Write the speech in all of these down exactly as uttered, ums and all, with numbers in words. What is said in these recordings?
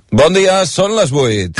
Bon dia, són les vuit.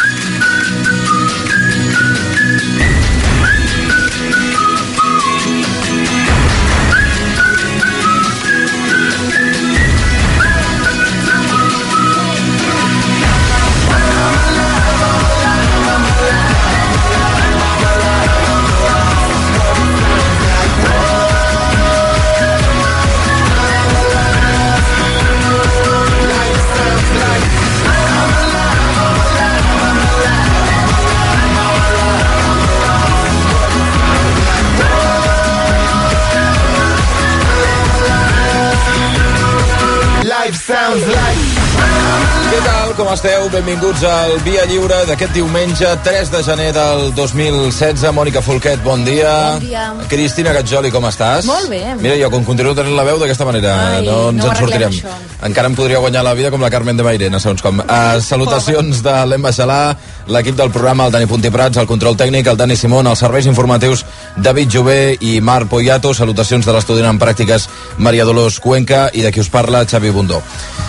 Què tal, com esteu? Benvinguts al Via Lliure d'aquest diumenge tres de gener del dos mil setze. Mònica Folquet, bon dia. Bon dia. Cristina Gatzoli, com estàs? Molt bé. Mira, jo com continuo tenint la veu d'aquesta manera, Ai, no ens no en sortirem. això. Encara em podria guanyar la vida com la Carmen de Mairena, segons com. Uh, salutacions de l'Emma Xalà, l'equip del programa, el Dani Puntiprats, el control tècnic, el Dani Simón, els serveis informatius, David Jové i Marc Poyato. Salutacions de l'estudiant en pràctiques Maria Dolors Cuenca i de qui us parla, Xavi Bundó.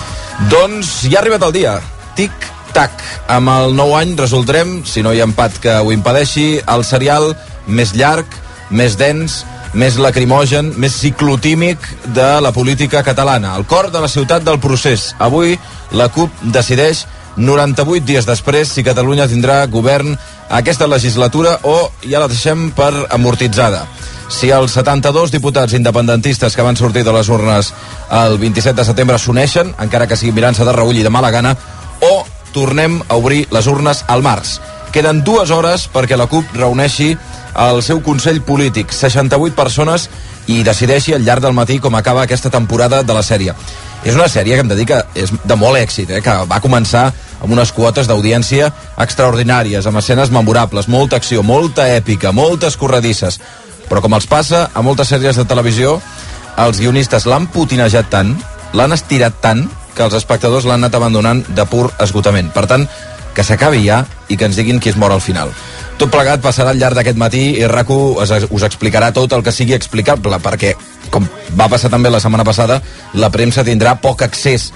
Doncs ja ha arribat el dia. Tic-tac. Amb el nou any resoldrem, si no hi ha empat que ho impedeixi, el serial més llarg, més dens, més lacrimogen, més ciclotímic de la política catalana. El cor de la ciutat del procés. Avui la CUP decideix noranta-vuit dies després si Catalunya tindrà govern aquesta legislatura o ja la deixem per amortitzada. Si els setanta-dos diputats independentistes que van sortir de les urnes el vint-i-set de setembre s'uneixen, encara que sigui mirant-se de reull i de mala gana, o tornem a obrir les urnes al març. Queden dues hores perquè la CUP reuneixi el seu Consell Polític, seixanta-vuit persones, i decideixi al llarg del matí com acaba aquesta temporada de la sèrie. És una sèrie que em dedica, és de molt èxit, eh, que va començar amb unes quotes d'audiència extraordinàries, amb escenes memorables, molta acció, molta èpica, moltes corredisses. Però com els passa a moltes sèries de televisió, els guionistes l'han putinejat tant, l'han estirat tant, que els espectadors l'han anat abandonant de pur esgotament. Per tant, que s'acabi ja i que ens diguin qui es mor al final. Tot plegat passarà al llarg d'aquest matí i RAC1 us explicarà tot el que sigui explicable, perquè, com va passar també la setmana passada, la premsa tindrà poc accés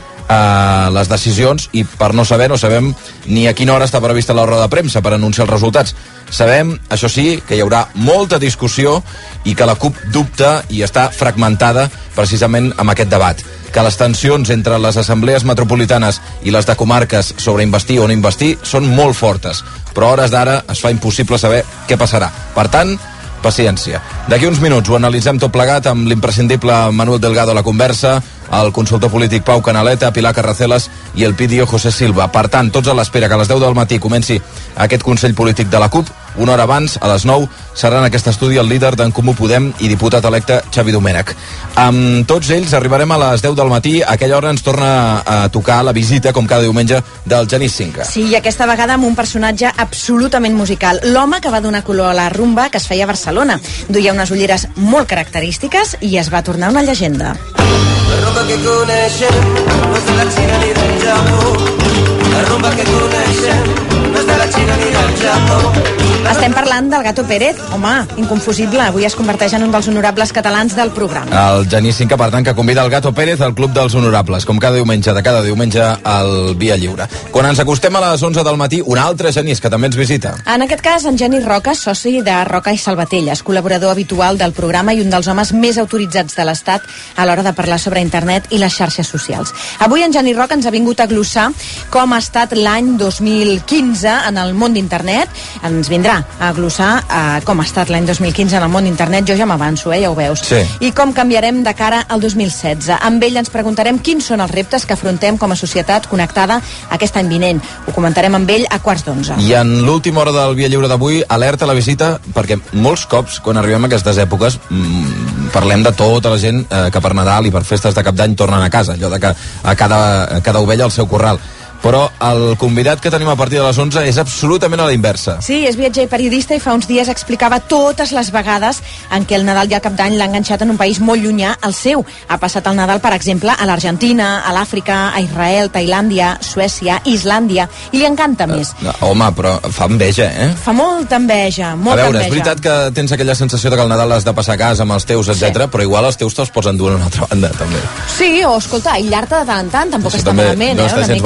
a les decisions i per no saber, no sabem ni a quina hora està prevista la roda de premsa per anunciar els resultats. Sabem, això sí, que hi haurà molta discussió i que la CUP dubta i està fragmentada precisament amb aquest debat. Que les tensions entre les assemblees metropolitanes i les de comarques sobre investir o no investir són molt fortes, però a hores d'ara es fa impossible saber què passarà. Per tant, paciència. D'aquí uns minuts ho analitzem tot plegat amb l'imprescindible Manuel Delgado a la conversa, el consultor polític Pau Canaleta, Pilar Carracelas i el Pidio José Silva. Per tant, tots a l'espera que a les deu del matí comenci aquest Consell Polític de la CUP. Una hora abans, a les nou, serà en aquest estudi el líder d'en Comú Podem i diputat electe Xavi Domènech. Amb tots ells arribarem a les deu del matí. A aquella hora ens torna a tocar la visita, com cada diumenge, del Genís Cinca. Sí, i aquesta vegada amb un personatge absolutament musical. L'home que va donar color a la rumba que es feia a Barcelona. Duia unes ulleres molt característiques i es va tornar una llegenda. La rumba que coneixem no és de la Xina ni del Japó. La rumba que coneixem no és de la Xina ni del Japó. Estem parlant del Gato Pérez, home, inconfusible. Avui es converteix en un dels honorables catalans del programa. El Genís Cinca, per tant, que convida el Gato Pérez al Club dels Honorables, com cada diumenge, de cada diumenge al Via Lliure. Quan ens acostem a les onze del matí, un altre Genís, que també ens visita. En aquest cas, en Genís Roca, soci de Roca i Salvatelles, col·laborador habitual del programa i un dels homes més autoritzats de l'Estat a l'hora de parlar sobre internet i les xarxes socials. Avui en Genís Roca ens ha vingut a glossar com ha estat l'any dos mil quinze en el món d'internet. Ens vindrà a glossar eh, com ha estat l'any dos mil quinze en el món d'internet. Jo ja m'avanço, eh, ja ho veus. Sí. I com canviarem de cara al dos mil setze. Amb ell ens preguntarem quins són els reptes que afrontem com a societat connectada aquest any vinent. Ho comentarem amb ell a quarts d'onze. I en l'última hora del Via Lliure d'avui, alerta a la visita, perquè molts cops, quan arribem a aquestes èpoques, mmm, parlem de tota la gent eh, que per Nadal i per festes de Cap d'Any tornen a casa, allò de que a cada, a cada ovella al seu corral. Però el convidat que tenim a partir de les onze és absolutament a la inversa. Sí, és viatger i periodista i fa uns dies explicava totes les vegades en què el Nadal i el Cap d'Any l'ha enganxat en un país molt llunyà al seu. Ha passat el Nadal, per exemple, a l'Argentina, a l'Àfrica, a Israel, Tailàndia, Suècia, Islàndia, i li encanta més. No, home, però fa enveja, eh? Fa molta enveja, molta a veure, enveja. És veritat que tens aquella sensació de que el Nadal has de passar a casa amb els teus, etcètera, sí. Però igual els teus te'ls pots endur a una altra banda, també. Sí, o escolta, aïllar-te de tant en tant, tampoc Això està també malament, no eh? està Una gens mica. malament.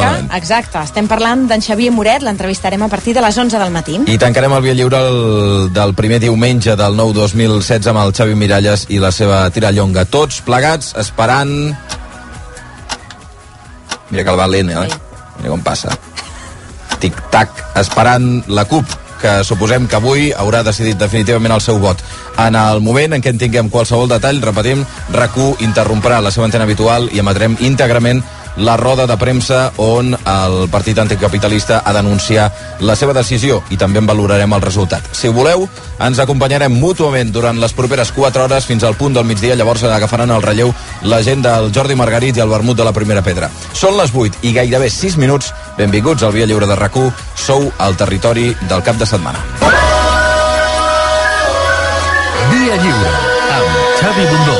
Exacte, estem parlant d'en Xavier Moret, l'entrevistarem a partir de les onze del matí. I tancarem el Via Lliure el, del primer diumenge del nou dos mil setze amb el Xavi Miralles i la seva tirallonga. Tots plegats esperant... Mira que el va lent, eh? Mira com passa. Tic-tac, esperant la CUP, que suposem que avui haurà decidit definitivament el seu vot. En el moment en què en tinguem qualsevol detall, repetim, RAC1 interromprà la seva antena habitual i emetrem íntegrament la roda de premsa on el partit anticapitalista ha d'anunciar la seva decisió i també en valorarem el resultat. Si voleu, ens acompanyarem mútuament durant les properes quatre hores fins al punt del migdia, llavors agafaran el relleu la gent del Jordi Margarit i el vermut de la Primera Pedra. Són les vuit i gairebé sis minuts. Benvinguts al Via Lliure de RAC1. Sou al territori del cap de setmana. Via Lliure amb Xavi Bundó.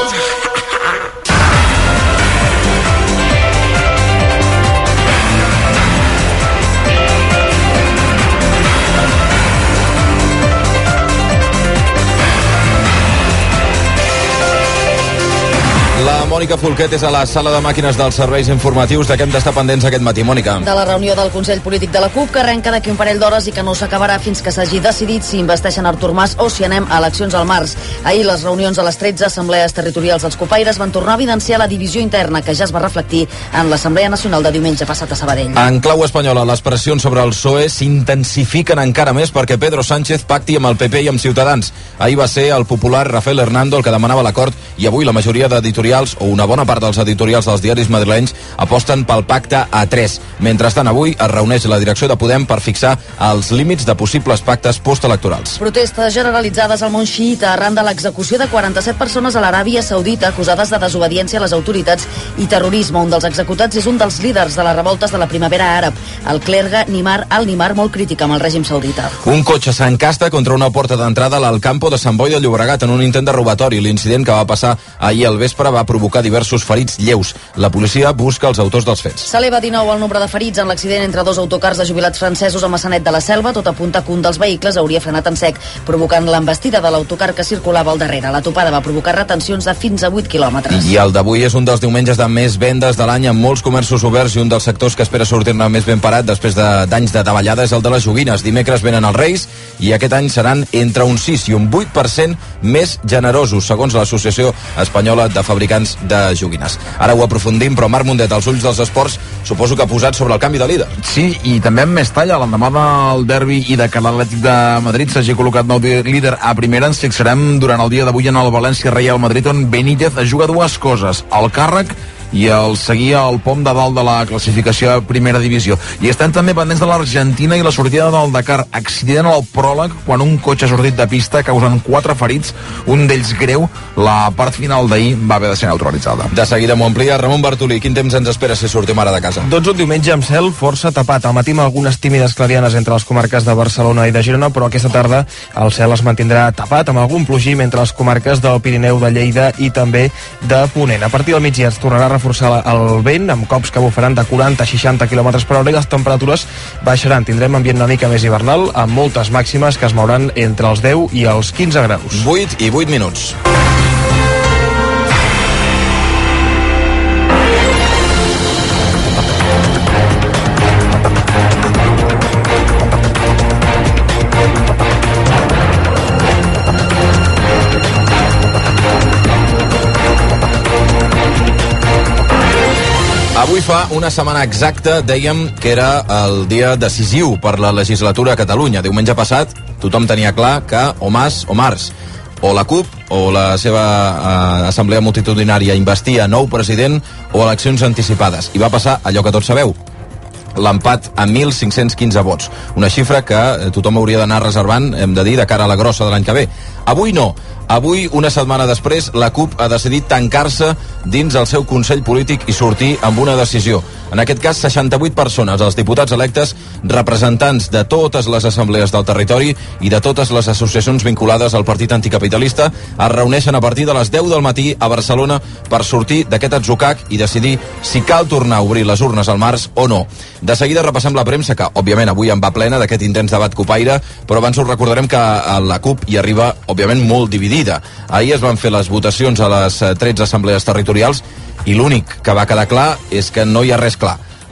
La Mònica Folquet és a la sala de màquines dels serveis informatius. De què hem d'estar pendents aquest matí, Mònica? De la reunió del Consell Polític de la CUP, que arrenca d'aquí un parell d'hores i que no s'acabarà fins que s'hagi decidit si investeixen Artur Mas o si anem a eleccions al març. Ahir les reunions a les tretze assemblees territorials dels copaires van tornar a evidenciar la divisió interna que ja es va reflectir en l'Assemblea Nacional de diumenge passat a Sabadell. En clau espanyola, les pressions sobre el P S O E s'intensifiquen encara més perquè Pedro Sánchez pacti amb el P P i amb Ciutadans. Ahir va ser el popular Rafael Hernando el que demanava l'acord i avui la majoria d'editorials o una bona part dels editorials dels diaris madrilenys aposten pel pacte a tres. Mentrestant, avui es reuneix la direcció de Podem per fixar els límits de possibles pactes postelectorals. Protestes generalitzades al món xiita arran de l'execució de quaranta-set persones a l'Aràbia Saudita acusades de desobediència a les autoritats i terrorisme. Un dels executats és un dels líders de les revoltes de la primavera àrab, el clergue Nimar al-Nimar, molt crític amb el règim saudita. Un cotxe s'encasta contra una porta d'entrada a l'Alcampo de Sant Boi de Llobregat en un intent de robatori. L'incident que va passar ahir al vespre va provocar diversos ferits lleus. La policia busca els autors dels fets. S'eleva dinou el nombre de ferits en l'accident entre dos autocars de jubilats francesos a Massanet de la Selva. Tot apunta que un dels vehicles hauria frenat en sec, provocant l'embestida de l'autocar que circulava al darrere. La topada va provocar retencions de fins a vuit quilòmetres. I el d'avui és un dels diumenges de més vendes de l'any amb molts comerços oberts i un dels sectors que espera sortir-ne més ben parat després d'anys de, de davallada és el de les joguines. Dimecres venen els Reis i aquest any seran entre un sis i un vuit per cent més generosos, segons l'Associació Espanyola de Fabricants de Joguines. Ara ho aprofundim, però Marc Mundet, als ulls dels esports, suposo que ha posat sobre el canvi de líder. Sí, i també amb més talla. L'endemà del derbi i de que l'Atlètic de Madrid s'hagi col·locat nou líder a primera, ens fixarem durant el dia d'avui en el València-Real Madrid, on Benítez juga dues coses: el càrrec i el seguir al pom de dalt de la classificació a primera divisió. I estem també pendents de l'Argentina i la sortida del Dakar. Accident al pròleg quan un cotxe ha sortit de pista causant quatre ferits, un d'ells greu. La part final d'ahir va haver de ser neutralitzada. De seguida m'ho amplia Ramon Bartolí. Quin temps ens espera si sortim ara de casa? Doncs un diumenge amb cel força tapat. Al matí amb algunes tímides clarianes entre les comarques de Barcelona i de Girona, però aquesta tarda el cel es mantindrà tapat amb algun plogim entre les comarques del Pirineu, de Lleida i també de Ponent. A partir del migdia es tornarà a reforçar el vent amb cops que bufaran de quaranta a seixanta quilòmetres per hora i les temperatures baixaran. Tindrem ambient una mica més hivernal amb moltes màximes que es mouran entre els deu i els quinze graus. vuit i vuit minuts. Avui fa una setmana exacta dèiem que era el dia decisiu per la legislatura a Catalunya. Diumenge passat tothom tenia clar que o Mas o Mars, o la CUP o la seva eh, assemblea multitudinària investia nou president o eleccions anticipades. I va passar allò que tots sabeu, l'empat a mil cinc-cents quinze vots. Una xifra que tothom hauria d'anar reservant, hem de dir, de cara a la grossa de l'any que ve. Avui no. Avui, una setmana després, la CUP ha decidit tancar-se dins el seu Consell Polític i sortir amb una decisió. En aquest cas, seixanta-vuit persones, els diputats electes, representants de totes les assemblees del territori i de totes les associacions vinculades al partit anticapitalista, es reuneixen a partir de les deu del matí a Barcelona per sortir d'aquest atzucac i decidir si cal tornar a obrir les urnes al març o no. De seguida repassem la premsa, que òbviament avui en va plena d'aquest intens debat copaire, però abans us recordarem que la CUP hi arriba, òbviament, molt dividida. Ahir es van fer les votacions a les tretze assemblees territorials i l'únic que va quedar clar és que no hi ha res clar.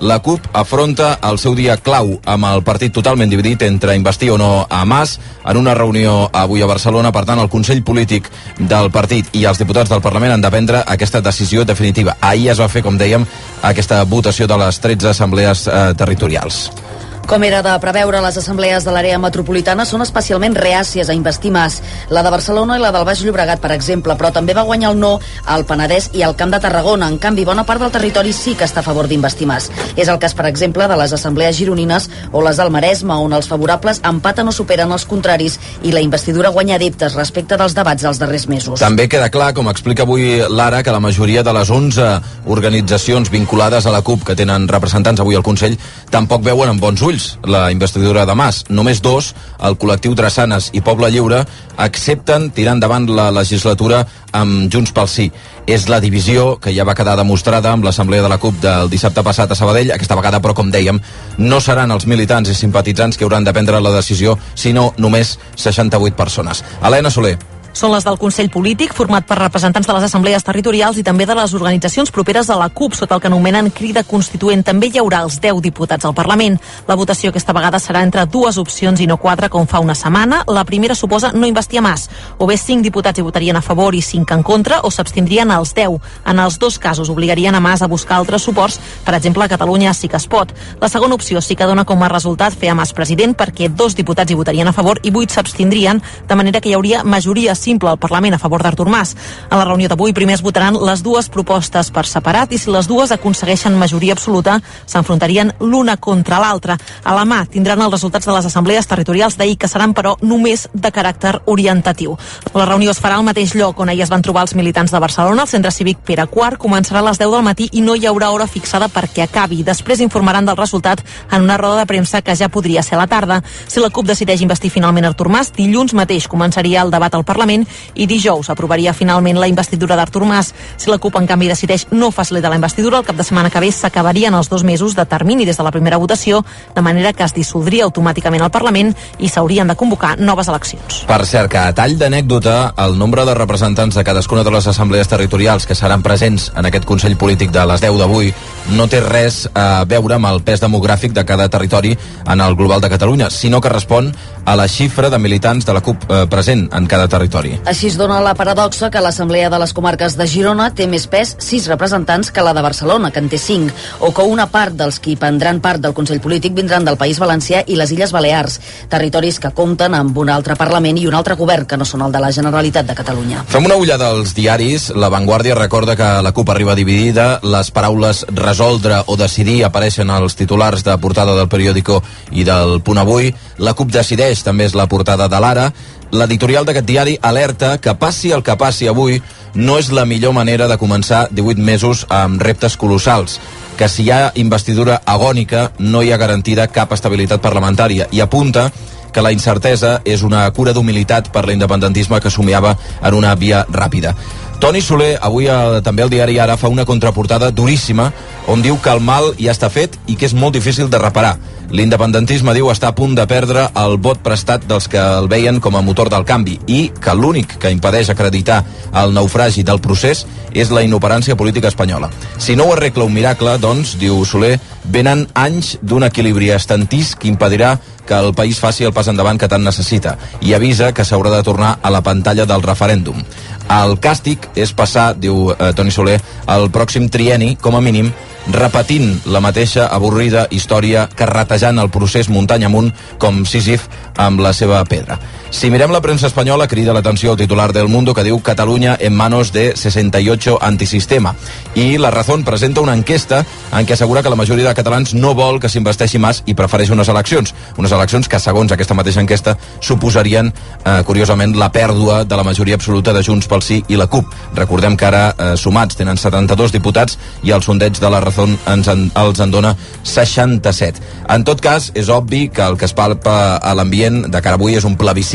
La CUP afronta el seu dia clau amb el partit totalment dividit entre investir o no a Mas en una reunió avui a Barcelona. Per tant, el Consell Polític del partit i els diputats del Parlament han de prendre aquesta decisió definitiva. Ahir es va fer, com dèiem, aquesta votació de les tretze assemblees eh, territorials. Com era de preveure, les assemblees de l'àrea metropolitana són especialment reàcies a investir Mas. La de Barcelona i la del Baix Llobregat, per exemple, però també va guanyar el no al Penedès i al Camp de Tarragona. En canvi, bona part del territori sí que està a favor d'investir Mas. És el cas, per exemple, de les assemblees gironines o les del Maresme, on els favorables empaten o superen els contraris i la investidura guanya adeptes respecte dels debats dels darrers mesos. També queda clar, com explica avui l'Ara, que la majoria de les onze organitzacions vinculades a la CUP que tenen representants avui al Consell tampoc veuen amb bons ulls la investidura de Mas. Només dos, el col·lectiu Drassanes i Poble Lliure, accepten tirar endavant la legislatura amb Junts pel Sí. És la divisió que ja va quedar demostrada amb l'assemblea de la CUP del dissabte passat a Sabadell. Aquesta vegada, però, com dèiem, no seran els militants i simpatitzants que hauran de prendre la decisió, sinó només seixanta-vuit persones. Helena Soler. Són les del Consell Polític, format per representants de les assemblees territorials i també de les organitzacions properes a la CUP, sota el que anomenen Crida Constituent. També hi haurà els deu diputats al Parlament. La votació aquesta vegada serà entre dues opcions i no quatre, com fa una setmana. La primera suposa no investir a Mas. O bé cinc diputats hi votarien a favor i cinc en contra, o s'abstindrien els deu. En els dos casos obligarien a Mas a buscar altres suports, per exemple, a Catalunya sí que es pot. La segona opció sí que dona com a resultat fer a Mas president, perquè dos diputats hi votarien a favor i vuit s'abstindrien, de manera que hi hauria majoria simple al Parlament a favor d'Artur Mas. A la reunió d'avui primer es votaran les dues propostes per separat i si les dues aconsegueixen majoria absoluta s'enfrontarien l'una contra l'altra. A la mà tindran els resultats de les assemblees territorials d'ahir, que seran però només de caràcter orientatiu. La reunió es farà al mateix lloc on ahir es van trobar els militants de Barcelona, el Centre Cívic Pere quart, començarà a les deu del matí i no hi haurà hora fixada perquè acabi. Després informaran del resultat en una roda de premsa que ja podria ser a la tarda. Si la CUP decideix investir finalment Artur Mas, dilluns mateix començaria el debat al Parlament i dijous aprovaria finalment la investidura d'Artur Mas. Si la CUP, en canvi, decideix no facilitar la investidura, el cap de setmana que ve s'acabarien els dos mesos de termini des de la primera votació, de manera que es dissoldria automàticament el Parlament i s'haurien de convocar noves eleccions. Per cert, que a tall d'anècdota, el nombre de representants de cadascuna de les assemblees territorials que seran presents en aquest Consell Polític de les deu d'avui no té res a veure amb el pes demogràfic de cada territori en el global de Catalunya, sinó que respon a la xifra de militants de la CUP eh, present en cada territori. Així es dona la paradoxa que l'Assemblea de les Comarques de Girona té més pes, sis representants, que la de Barcelona, que en té cinc, o que una part dels qui prendran part del Consell Polític vindran del País Valencià i les Illes Balears, territoris que compten amb un altre Parlament i un altre govern que no són el de la Generalitat de Catalunya. Fem una ullada als diaris. La Vanguardia recorda que la CUP arriba dividida, les paraules resoldre o decidir apareixen als titulars de portada del periòdico i del Punt Avui. La CUP decideix també és la portada de l'Ara. L'editorial d'aquest diari alerta que passi el que passi avui no és la millor manera de començar divuit mesos amb reptes colossals, que si hi ha investidura agònica no hi ha garantida cap estabilitat parlamentària, i apunta que la incertesa és una cura d'humilitat per l'independentisme que somiava en una via ràpida. Toni Soler, avui eh, també el diari Ara fa una contraportada duríssima on diu que el mal ja està fet i que és molt difícil de reparar. L'independentisme, diu, està a punt de perdre el vot prestat dels que el veien com a motor del canvi i que l'únic que impedeix acreditar el naufragi del procés és la inoperància política espanyola. Si no ho arregla un miracle, doncs, diu Soler, venen anys d'un equilibri estantís que impedirà que el país faci el pas endavant que tant necessita, i avisa que s'haurà de tornar a la pantalla del referèndum. El càstig és passar, diu eh, Toni Soler, el pròxim trienni, com a mínim, repetint la mateixa avorrida història, carretejant el procés muntanya amunt com Sísif amb la seva pedra. Si mirem la premsa espanyola, crida l'atenció el titular del Mundo que diu Catalunya en manos de sesenta y ocho antisistema. I La Razón presenta una enquesta en què assegura que la majoria de catalans no vol que s'investeixi Mas i prefereix unes eleccions. Unes eleccions que, segons aquesta mateixa enquesta, suposarien, eh, curiosament, la pèrdua de la majoria absoluta de Junts pel Sí i la CUP. Recordem que ara, eh, sumats, tenen setanta-dos diputats i el sondeig de La Razón ens en, els en dona seixanta-set. En tot cas, és obvi que el que es palpa a l'ambient de cara avui és un plebiscit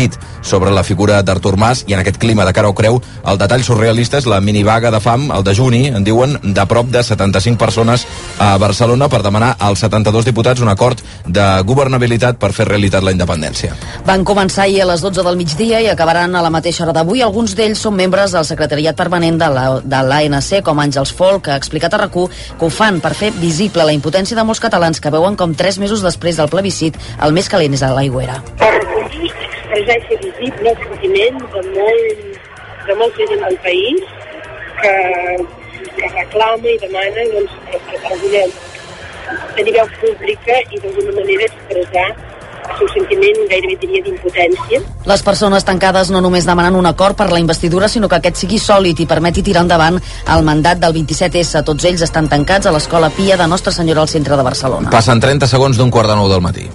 exquisit sobre la figura d'Artur Mas, i en aquest clima de cara o creu, el detall surrealista és la minivaga de fam, el dejuni, en diuen, de prop de setanta-cinc persones a Barcelona per demanar als setanta-dos diputats un acord de governabilitat per fer realitat la independència. Van començar ahir a les dotze del migdia i acabaran a la mateixa hora d'avui. Alguns d'ells són membres del secretariat permanent de la, de l'A N C, com Àngels Folk, que ha explicat a RAC u que ho fan per fer visible la impotència de molts catalans que veuen com tres mesos després del plebiscit el més calent és a l'Aigüera. Per recollir, expressar i fer visible el sentiment de, molt, de molta gent del país que, que reclama i demana doncs, que, que regulem tenir veu pública i d'alguna manera expressar el seu sentiment, gairebé diria, d'impotència. Les persones tancades no només demanen un acord per la investidura, sinó que aquest sigui sòlid i permeti tirar endavant el mandat del vint-i-set essa. Tots ells estan tancats a l'Escola Pia de Nostra Senyora al centre de Barcelona. Passen trenta segons d'un quart de nou del matí.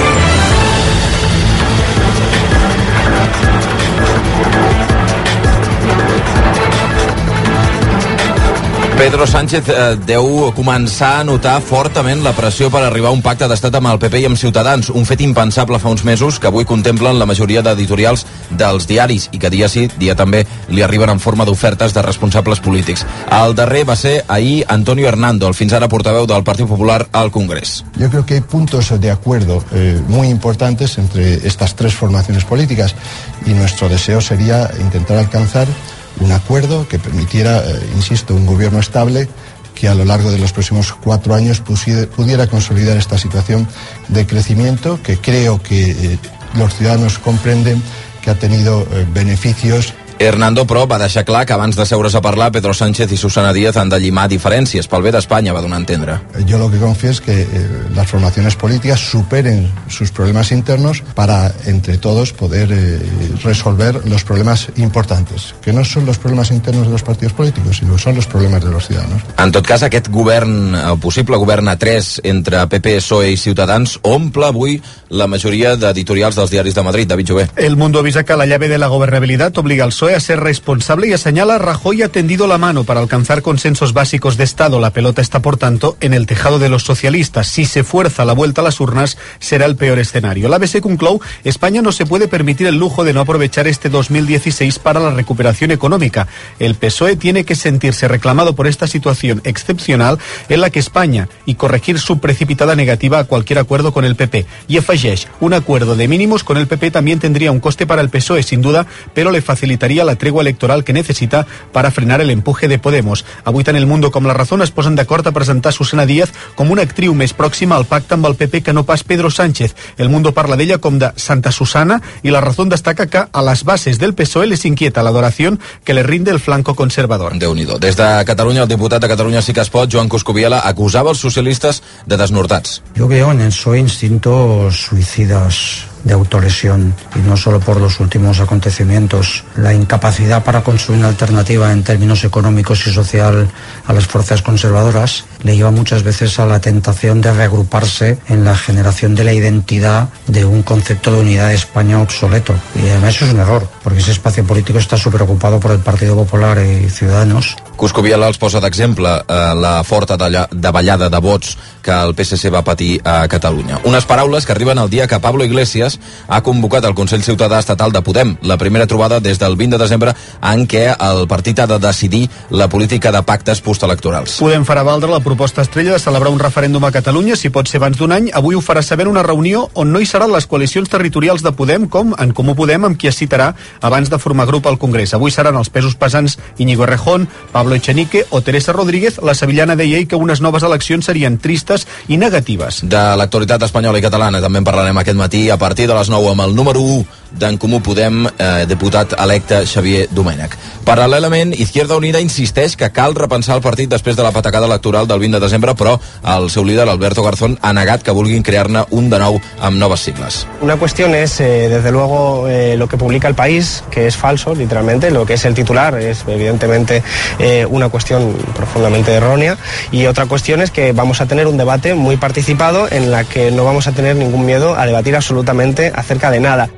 Pedro Sánchez eh, deu començar a notar fortament la pressió per arribar a un pacte d'estat amb el P P i amb Ciutadans, un fet impensable fa uns mesos que avui contemplen la majoria d'editorials dels diaris i que dia sí, dia també li arriben en forma d'ofertes de responsables polítics. El darrer va ser ahir Antonio Hernando, el fins ara portaveu del Partit Popular al Congrés. Yo creo que hay puntos de acuerdo eh, muy importantes entre estas tres formaciones políticas y nuestro deseo sería intentar alcanzar un acuerdo que permitiera, eh, insisto, un gobierno estable que a lo largo de los próximos cuatro años pusiera, pudiera consolidar esta situación de crecimiento que creo que eh, los ciudadanos comprenden que ha tenido eh, beneficios. Hernando, però, va deixar clar que abans de seure's a parlar, Pedro Sánchez i Susana Díaz han de llimar diferències. Pel bé d'Espanya, va donar a entendre. Yo lo que confío es que eh, las formaciones políticas superen sus problemas internos para, entre todos, poder eh, resolver los problemas importantes, que no son los problemas internos de los partidos políticos, sino que son los problemas de los ciudadanos. En tot cas, aquest govern, el possible govern a tres entre P P, P S O E i Ciutadans, omple avui la majoria d'editorials dels diaris de Madrid. David Jové. El Mundo avisa que la llave de la gobernabilidad obliga al P S O E a ser responsable y señala Rajoy ha tendido la mano para alcanzar consensos básicos de Estado. La pelota está, por tanto, en el tejado de los socialistas. Si se fuerza la vuelta a las urnas, será el peor escenario. La A B C conclou, España no se puede permitir el lujo de no aprovechar este dos mil dieciséis para la recuperación económica. El P S O E tiene que sentirse reclamado por esta situación excepcional en la que España y corregir su precipitada negativa a cualquier acuerdo con el P P. Y afegeix, un acuerdo de mínimos con el P P también tendría un coste para el P S O E, sin duda, pero le facilitaría la tregua electoral que necesita para frenar el empuje de Podemos. Avui tant El Mundo com La Razón es posen d'acord a presentar Susana Díaz com una actriu més pròxima al pacte amb el P P que no pas Pedro Sánchez. El Mundo parla d'ella com de Santa Susana i La Razón destaca que a les bases del P S O E les inquieta l'adoració que le rinde el flanco conservador. Déu-n'hi-do. Des de Catalunya, el diputat de Catalunya Sí que es pot, Joan Coscubiela, acusava els socialistes de desnortats. Yo veo en el P S O E instintos suicidas de autolesión, y no solo por los últimos acontecimientos. La incapacidad para construir una alternativa en términos económicos y social a las fuerzas conservadoras le lleva muchas veces a la tentación de reagruparse en la generación de la identidad de un concepto de unidad de España obsoleto. Y además eso es un error, porque ese espacio político está súper ocupado por el Partido Popular y Ciudadanos. Coscubiela els posa d'exemple eh, la forta davallada de vots que el P S C va patir a Catalunya. Unes paraules que arriben el dia que Pablo Iglesias ha convocat el Consell Ciutadà Estatal de Podem, la primera trobada des del vint de desembre en què el partit ha de decidir la política de pactes postelectorals. Podem farà valdre la proposta estrella de celebrar un referèndum a Catalunya, si pot ser abans d'un any. Avui ho farà saber en una reunió on no hi seran les coalicions territorials de Podem, com en Comú Podem, amb qui es citarà abans de formar grup al Congrés. Avui seran els pesos pesants Íñigo Errejón, Pablo Echenique o Teresa Rodríguez. La sevillana deia que unes noves eleccions serien tristes i negatives. De l'actualitat espanyola i catalana també en parlarem aquest matí a partir de les nou amb el número u d'en Comú Podem, eh, diputat electe Xavier Domènech. Paral·lelament, Izquierda Unida insisteix que cal repensar el partit després de la patacada electoral del vint de desembre, però el seu líder, Alberto Garzón, ha negat que vulguin crear-ne un de nou amb noves sigles. Una cuestión es, eh, desde luego, eh, lo que publica El País, que es falso, literalmente. Lo que es el titular es, evidentemente, eh, una cuestión profundamente errónea. Y otra cuestión es que vamos a tener un debate muy participado en la que no vamos a tener ningún miedo a debatir absolutamente acerca de nada.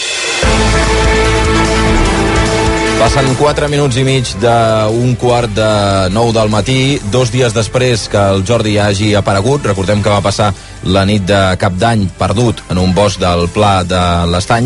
Passen quatre minuts i mig d'un quart de nou del matí, dos dies després que el Jordi hagi aparegut. Recordem que va passar la nit de Cap d'Any perdut en un bosc del Pla de l'Estany.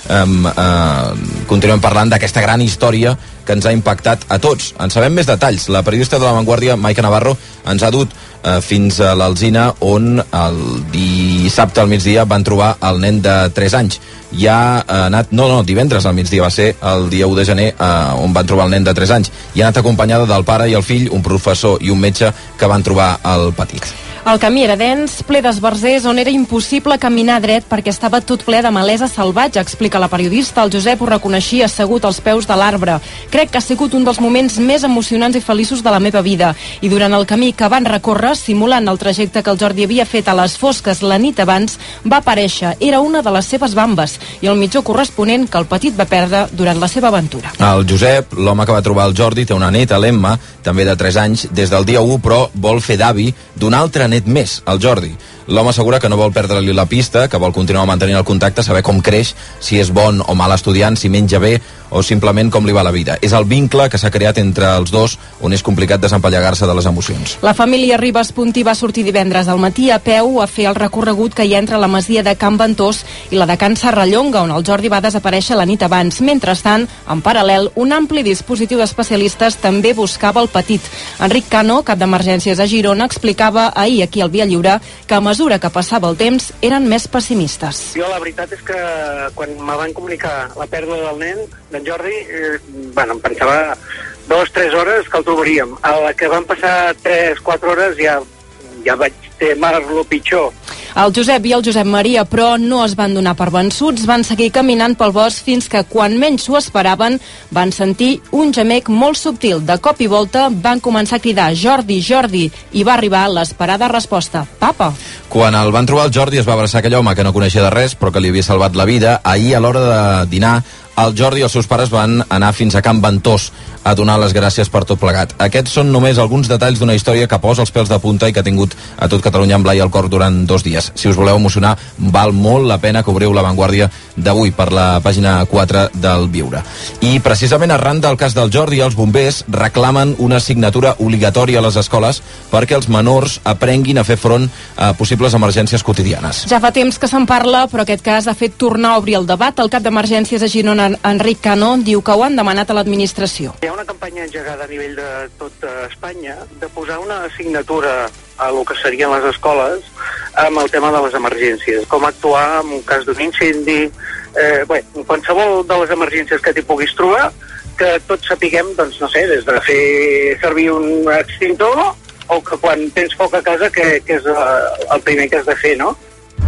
um, uh, continuem parlant d'aquesta gran història que ens ha impactat a tots. En sabem més detalls. La periodista de La Vanguardia, Maica Navarro, ens ha dut uh, fins a l'Alzina, on el dissabte al migdia van trobar el nen de tres anys. Ja ha anat, no, no, divendres al migdia va ser el dia u de gener, uh, on van trobar el nen de tres anys, i ha anat acompanyada del pare i el fill, un professor i un metge que van trobar el petit. El camí era dens, ple d'esbarzers, on era impossible caminar dret perquè estava tot ple de malesa salvatge, explica la periodista. El Josep ho reconeixia assegut als peus de l'arbre. Crec que ha sigut un dels moments més emocionants i feliços de la meva vida. I durant el camí que van recórrer, simulant el trajecte que el Jordi havia fet a les fosques la nit abans, va aparèixer. Era una de les seves bambes i el mitjó corresponent que el petit va perdre durant la seva aventura. El Josep, l'home que va trobar el Jordi, té una neta, l'Emma, també de tres anys, des del dia u, però vol fer d'avi d'un altre net més, el Jordi. L'home assegura que no vol perdre-li la pista, que vol continuar mantenint el contacte, saber com creix, si és bon o mal estudiant, si menja bé o simplement com li va la vida. És el vincle que s'ha creat entre els dos, on és complicat desempallegar-se de les emocions. La família Ribas Puntí va sortir divendres al matí a peu a fer el recorregut que hi ha entre la masia de Can Ventós i la de Can Serrallonga, on el Jordi va desaparèixer la nit abans. Mentrestant, en paral·lel, un ampli dispositiu d'especialistes també buscava el petit. Enric Cano, cap d'emergències a Girona, explicava ahir aquí al Via Lliure que a mesura que passava el temps eren més pessimistes. Jo la veritat és que quan me van comunicar la pèrdua del nen, d'en Jordi, eh, bueno, em pensava dues, tres hores que el trobaríem. A la que van passar tres, quatre hores ja, ja vaig temar-lo pitjor. El Josep i el Josep Maria, però, no es van donar per vençuts, van seguir caminant pel bosc fins que, quan menys s'ho esperaven, van sentir un gemec molt subtil. De cop i volta van començar a cridar Jordi, Jordi, i va arribar l'esperada resposta, papa. Quan el van trobar, el Jordi es va abraçar aquell home que no coneixia de res, però que li havia salvat la vida. Ahir, a l'hora de dinar, el Jordi i els seus pares van anar fins a Can Ventós a donar les gràcies per tot plegat. Aquests són només alguns detalls d'una història que posa els pèls de punta i que ha tingut a tot Catalunya en Blai al cor durant dos dies. Si us voleu emocionar, val molt la pena que obriu La Vanguardia d'avui per la pàgina quatre del Viure. I precisament arran del cas del Jordi, els bombers reclamen una assignatura obligatòria a les escoles perquè els menors aprenguin a fer front a possibles emergències quotidianes. Ja fa temps que se'n parla, però aquest cas ha fet tornar a obrir el debat. El cap d'emergències a Girona, Enric Cano, diu que ho han demanat a l'administració. Hi ha una campanya engegada a nivell de tot Espanya de posar una assignatura a lo que serien les escoles amb el tema de les emergències, com actuar en un cas d'un incendi, eh, bé, qualsevol de les emergències que t'hi puguis trobar, que tots sapiguem, doncs, no sé, des de fer servir un extintor o que quan tens foc a casa, que, que és el primer que has de fer, no?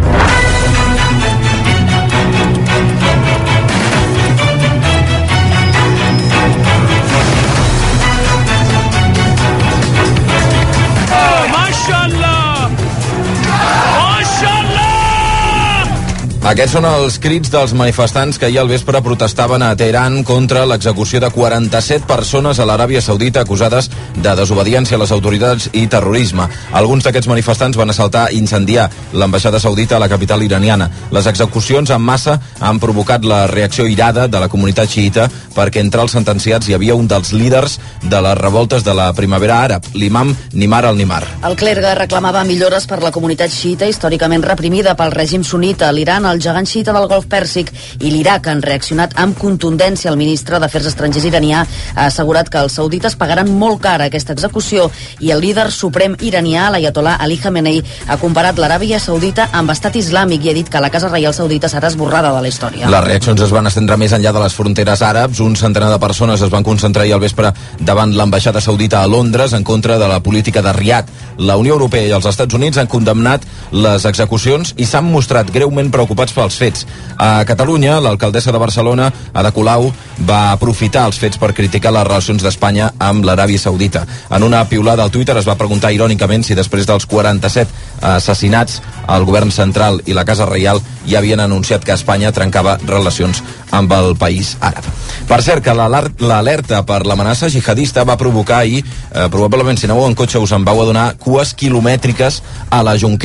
Aquests són els crits dels manifestants que ahir al vespre protestaven a Teheran contra l'execució de quaranta-set persones a l'Aràbia Saudita acusades de desobediència a les autoritats i terrorisme. Alguns d'aquests manifestants van assaltar i incendiar l'ambaixada saudita a la capital iraniana. Les execucions en massa han provocat la reacció irada de la comunitat xiïta perquè entre els sentenciats hi havia un dels líders de les revoltes de la primavera àrab, l'imam Nimar al-Nimar. El clergue reclamava millores per la comunitat xiïta històricament reprimida pel règim sunita. L'Iran, el gegant xiïta del Golf Pèrsic i l'Iraq han reaccionat amb contundència. El ministre d'Afers Estrangers iranià ha assegurat que els saudites pagaran molt car aquesta execució i el líder suprem iranià, l'Ayatollah Ali Khamenei, ha comparat l'Aràbia Saudita amb estat islàmic i ha dit que la Casa Reial Saudita serà esborrada de la història. Les reaccions es van estendre més enllà de les fronteres àrabs. Un centenar de persones es van concentrar ahir al vespre davant l'ambaixada saudita a Londres en contra de la política de Riad. La Unió Europea i els Estats Units han condemnat les execucions i s'han mostrat greument preocupats pels fets. A Catalunya, l'alcaldessa de Barcelona, Ada Colau, va aprofitar els fets per criticar les relacions d'Espanya amb l'Aràbia Saudita. En una piulada al Twitter es va preguntar irònicament si després dels quaranta-set assassinats el govern central i la Casa Reial ja havien anunciat que Espanya trencava relacions amb el país àrab. Per cert, que l'alerta per l'amenaça jihadista va provocar ahir, eh, probablement si aneu en cotxe us en vau adonar, cues quilomètriques a la Jonquera.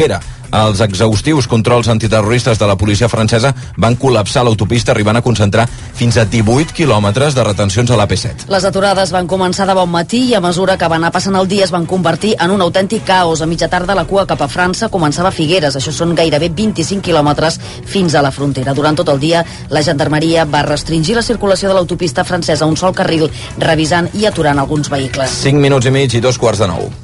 Els exhaustius controls antiterroristes de la policia francesa van col·lapsar l'autopista, arribant a concentrar fins a divuit quilòmetres de retencions a l'A P set. Les aturades van començar de bon matí i a mesura que va anar passant el dia es van convertir en un autèntic caos. A mitja tarda la cua cap a França començava a Figueres, això són gairebé vint-i-cinc quilòmetres fins a la frontera. Durant tot el dia la gendarmeria va restringir la circulació de l'autopista francesa a un sol carril, revisant i aturant alguns vehicles. cinc minuts i mig i dos quarts de nou.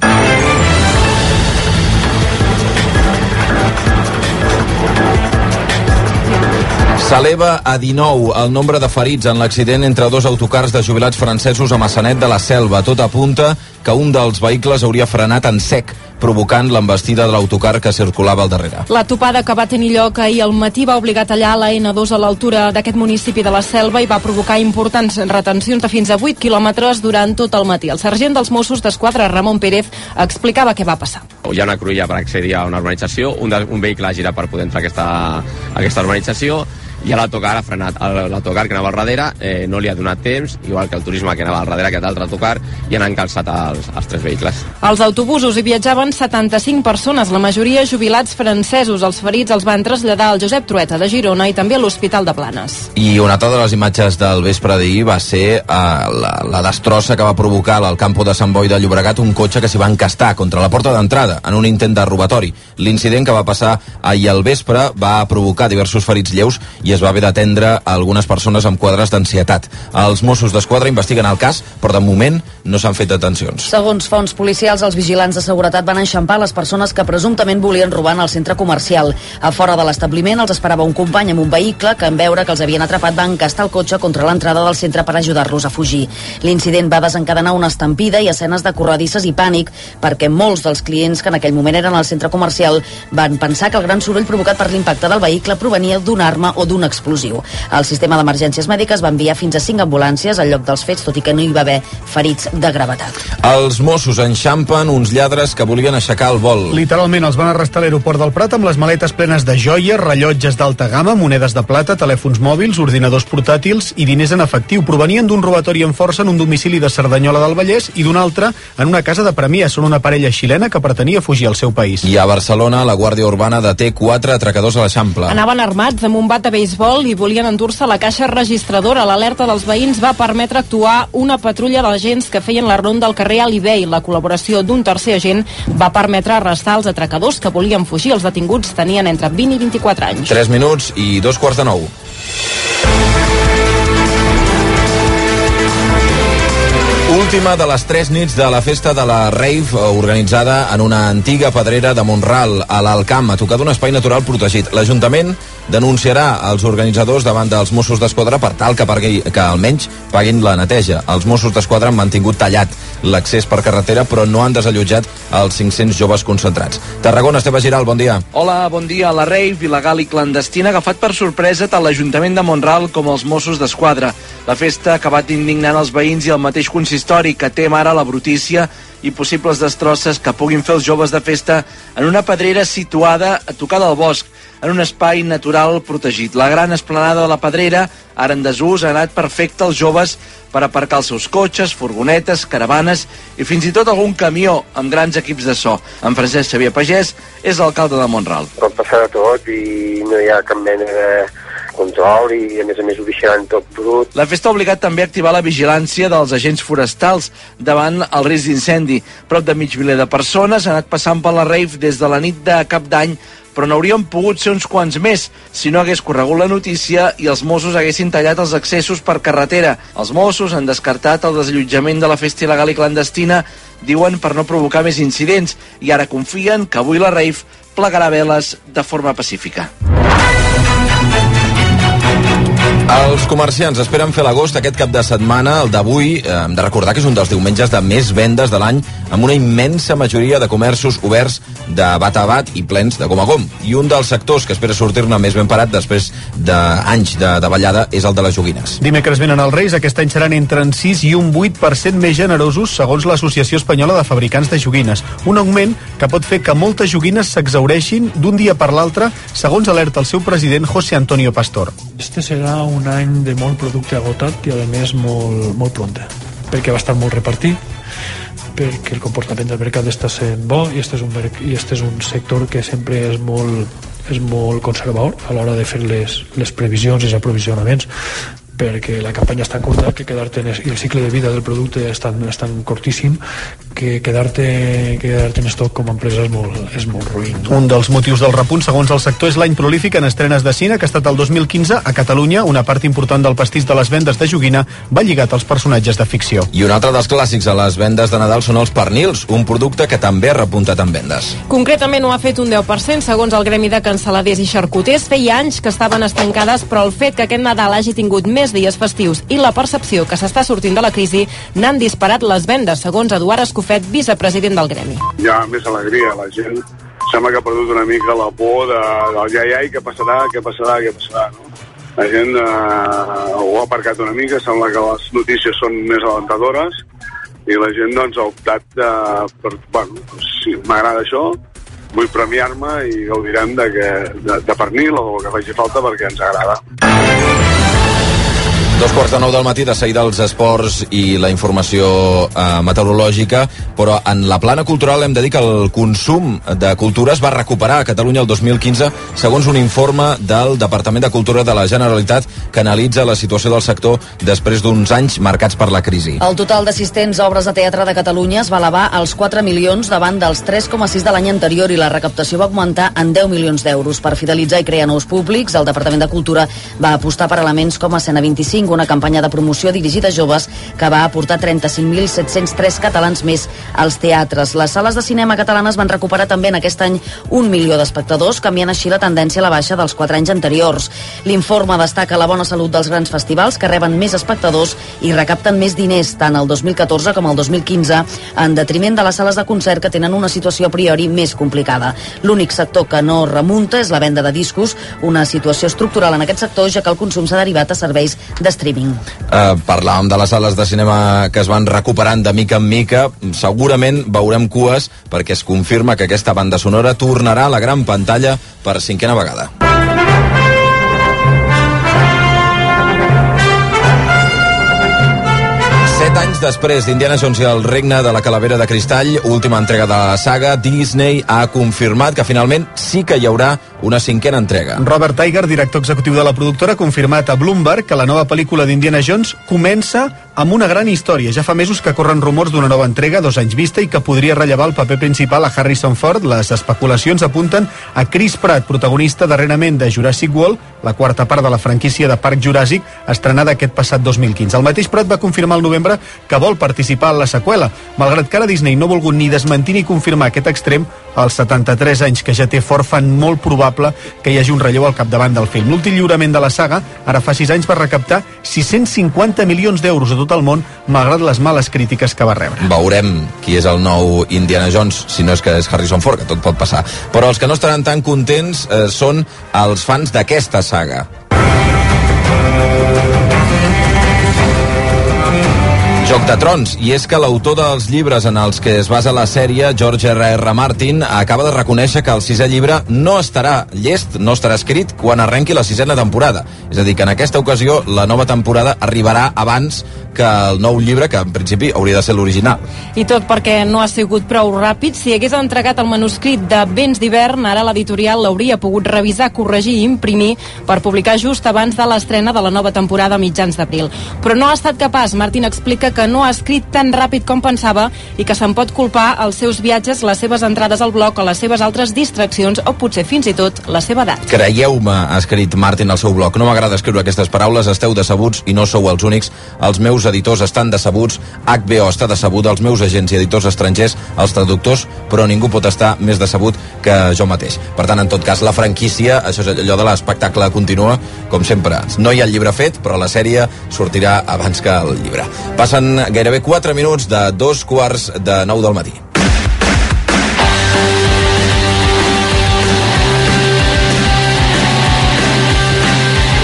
S'eleva a dinou el nombre de ferits en l'accident entre dos autocars de jubilats francesos a Massanet de la Selva. Tot apunta que un dels vehicles hauria frenat en sec, provocant l'embestida de l'autocar que circulava al darrere. La topada que va tenir lloc ahir al matí va obligar a tallar la ena dos a l'altura d'aquest municipi de la Selva i va provocar importants retencions de fins a vuit quilòmetres durant tot el matí. El sergent dels Mossos d'Esquadra, Ramon Pérez, explicava què va passar. Hi ha una cruïlla per accedir a una urbanització, un, de, un vehicle ha girat per poder entrar a aquesta, a aquesta urbanització, i l'autocar ha frenat. L'autocar que anava al darrere eh, no li ha donat temps, igual que el turisme que anava al darrere, aquest altre autocar, i han encalçat els, els tres vehicles. Als autobusos hi viatjaven setanta-cinc persones, la majoria jubilats francesos. Els ferits els van traslladar al Josep Trueta de Girona i també a l'Hospital de Planes. I una altra de les imatges del vespre d'ahir va ser eh, la, la destrossa que va provocar al campo de Sant Boi de Llobregat un cotxe que s'hi va encastar contra la porta d'entrada en un intent de robatori. L'incident que va passar ahir al vespre va provocar diversos ferits lleus i es va haver d'atendre a algunes persones amb quadres d'ansietat. Els Mossos d'Esquadra investiguen el cas, però de moment no s'han fet detencions. Segons fonts policials, els vigilants de seguretat van enxampar les persones que presumptament volien robar en el centre comercial. A fora de l'establiment els esperava un company amb un vehicle que, en veure que els havien atrapat, va encastar el cotxe contra l'entrada del centre per ajudar-los a fugir. L'incident va desencadenar una estampida i escenes de corredisses i pànic, perquè molts dels clients que en aquell moment eren al centre comercial van pensar que el gran soroll provocat per l'impacte del vehicle provenia d'una arma o d'un explosiu. El sistema d'emergències mèdiques va enviar fins a cinc ambulàncies al lloc dels fets, tot i que no hi va haver ferits de gravetat. Els Mossos enxampen uns lladres que volien aixecar el vol. Literalment els van arrestar a l'aeroport del Prat amb les maletes plenes de joies, rellotges d'alta gamma, monedes de plata, telèfons mòbils, ordinadors portàtils i diners en efectiu. Provenien d'un robatori en força en un domicili de Cerdanyola del Vallès i d'un altre en una casa de Premià. Són una parella xilena que pretenia fugir al seu país. I a Barcelona, la Guàrdia Urbana deté quatre atracadors a l'Eixample. Anaven armats amb un bat de beisbol i volien endur-se la caixa registradora. L'alerta dels veïns va permetre actuar una patrulla d'agents que feien la ronda al carrer Alibey. La col·laboració d'un tercer agent va permetre arrestar els atracadors que volien fugir. Els detinguts tenien entre vint i vint-i-quatre anys. tres minuts i dos quarts de nou. Última de les tres nits de la festa de la Rave, organitzada en una antiga pedrera de Mont-ral, a l'Alcamp, a tocar d'un espai natural protegit. L'Ajuntament denunciarà els organitzadors davant dels Mossos d'Esquadra per tal que, pagui, que almenys paguin la neteja. Els Mossos d'Esquadra han mantingut tallat l'accés per carretera, però no han desallotjat els cinc-cents joves concentrats. Tarragona, Esteve Giral, bon dia. Hola, bon dia. La Rave, il·legal i clandestina, ha agafat per sorpresa tant l'Ajuntament de Mont-ral com els Mossos d'Esquadra. La festa ha acabat indignant els veïns i el mateix consistori, que tem ara la brutícia i possibles destrosses que puguin fer els joves de festa en una pedrera situada a tocar del bosc, en un espai natural protegit. La gran esplanada de la pedrera, ara en desús, ha anat perfecte als joves per aparcar els seus cotxes, furgonetes, caravanes i fins i tot algun camió amb grans equips de so. En Francesc Xavier Pagès és l'alcalde de Mont-ral. Pot passar de tot i no hi ha cap mena de control i a més a més ho deixaran tot brut. La festa ha obligat també a activar la vigilància dels agents forestals davant el risc d'incendi. Prop de mig miler de persones han anat passant per la Rave des de la nit de Cap d'Any, però n'haurien pogut ser uns quants més si no hagués corregut la notícia i els Mossos haguessin tallat els accessos per carretera. Els Mossos han descartat el desallotjament de la festa il·legal i clandestina, diuen, per no provocar més incidents, i ara confien que avui la Rave plegarà veles de forma pacífica. Els comerciants esperen fer l'agost aquest cap de setmana, el d'avui. Hem de recordar que és un dels diumenges de més vendes de l'any, amb una immensa majoria de comerços oberts de bat a bat i plens de gom a gom. I un dels sectors que espera sortir-ne més ben parat després d'anys de davallada és el de les joguines. Dimecres venen els Reis, aquest any seran entre en sis i un vuit per cent més generosos, segons l'Associació Espanyola de Fabricants de Joguines. Un augment que pot fer que moltes joguines s'exhaureixin d'un dia per l'altre, segons alerta el seu president José Antonio Pastor. Este serà un any de molt producte agotat i a més molt, molt pronte, perquè va estar molt repartit. perquè el comportament del mercat està sent bo i este és un, i este és un sector que sempre és molt, és molt conservador a l'hora de fer les, les previsions i els aprovisionaments, perquè la campanya és tan curta que quedar-te en es, i el cicle de vida del producte és tan, és tan cortíssim que quedar-te quedar-te en estoc com a empresa és molt, és molt ruïn. No? Un dels motius del repunt, segons el sector, és l'any prolífic en estrenes de cine, que ha estat el dos mil quinze a Catalunya. Una part important del pastís de les vendes de joguina va lligat als personatges de ficció. I un altre dels clàssics a les vendes de Nadal són els pernils, un producte que també ha repuntat en vendes. Concretament ho ha fet un deu per cent, segons el Gremi de Cansaladers i Xarcuters. Feia anys que estaven estancades, però el fet que aquest Nadal hagi tingut més dies festius i la percepció que s'està sortint de la crisi n'han disparat les vendes, segons Eduard Escofet, vicepresident del Gremi. Hi ha més alegria, la gent sembla que ha perdut una mica la por de, del iai-iai, què passarà, què passarà, què passarà, no? La gent eh, ho ha aparcat una mica, sembla que les notícies són més alentadores i la gent doncs ha optat de, per, bueno, si m'agrada això, vull premiar-me i gaudirem de, que, de, de pernil o el que faci falta perquè ens agrada. Dos quarts de nou del matí, de seguida els esports i la informació eh, meteorològica, però en la plana cultural hem de dir que el consum de cultura es va recuperar a Catalunya el dos mil quinze, segons un informe del Departament de Cultura de la Generalitat que analitza la situació del sector després d'uns anys marcats per la crisi. El total d'assistents a obres de teatre de Catalunya es va elevar als quatre milions davant dels tres coma sis de l'any anterior i la recaptació va augmentar en deu milions d'euros. Per fidelitzar i crear nous públics, el Departament de Cultura va apostar per elements com Escena vint-i-cinc, una campanya de promoció dirigida a joves que va aportar trenta-cinc mil set-cents tres catalans més als teatres. Les sales de cinema catalanes van recuperar també en aquest any un milió d'espectadors, canviant així la tendència a la baixa dels quatre anys anteriors. L'informe destaca la bona salut dels grans festivals, que reben més espectadors i recapten més diners, tant el dos mil catorze com el dos mil quinze, en detriment de les sales de concert que tenen una situació a priori més complicada. L'únic sector que no remunta és la venda de discos, una situació estructural en aquest sector, ja que el consum s'ha derivat a serveis de streaming. Uh, parlàvem de les sales de cinema que es van recuperant de mica en mica. Segurament veurem cues perquè es confirma que aquesta banda sonora tornarà a la gran pantalla per cinquena vegada. Set anys després d'Indiana Jones i el regne de la calavera de cristall, última entrega de la saga, Disney ha confirmat que finalment sí que hi haurà una cinquena entrega. Robert Iger, director executiu de la productora, ha confirmat a Bloomberg que la nova pel·lícula d'Indiana Jones comença amb una gran història. Ja fa mesos que corren rumors d'una nova entrega, dos anys vista, i que podria rellevar el paper principal a Harrison Ford. Les especulacions apunten a Chris Pratt, protagonista darrerament de Jurassic World, la quarta part de la franquícia de Parc Juràssic, estrenada aquest passat dos mil quinze. El mateix Pratt va confirmar al novembre que vol participar en la seqüela. Malgrat que ara Disney no ha volgut ni desmentir ni confirmar aquest extrem, als setanta-tres anys que ja té Ford fan molt probable que hi hagi un relleu al capdavant del film. L'últim lliurament de la saga, ara fa sis anys, va recaptar sis-cents cinquanta milions d'euros a tot el món, malgrat les males crítiques que va rebre. Veurem qui és el nou Indiana Jones, si no és que és Harrison Ford, que tot pot passar. Però els que no estaran tan contents eh, són els fans d'aquesta saga. Joc de Trons, i és que l'autor dels llibres en els que es basa la sèrie, George R R Martin, acaba de reconèixer que el sisè llibre no estarà llest, no estarà escrit quan arrenqui la sisena temporada. És a dir, que en aquesta ocasió la nova temporada arribarà abans que el nou llibre, que en principi hauria de ser l'original. I tot perquè no ha sigut prou ràpid. Si hagués entregat el manuscrit de Vents d'hivern, ara l'editorial l'hauria pogut revisar, corregir i imprimir per publicar just abans de l'estrena de la nova temporada a mitjans d'abril. Però no ha estat capaç. Martin explica que no ha escrit tan ràpid com pensava i que se'n pot culpar els seus viatges, les seves entrades al blog o les seves altres distraccions o potser fins i tot la seva edat. Creieu-me, ha escrit Martin al seu blog, no m'agrada escriure aquestes paraules, esteu decebuts i no sou els únics, els meus editors estan decebuts, H B O està decebut, els meus agents i editors estrangers, els traductors, però ningú pot estar més decebut que jo mateix. Per tant, en tot cas, la franquícia, això és allò de l'espectacle continua, com sempre. No hi ha el llibre fet, però la sèrie sortirà abans que el llibre. Passen gairebé quatre minuts de dos quarts de nou del matí.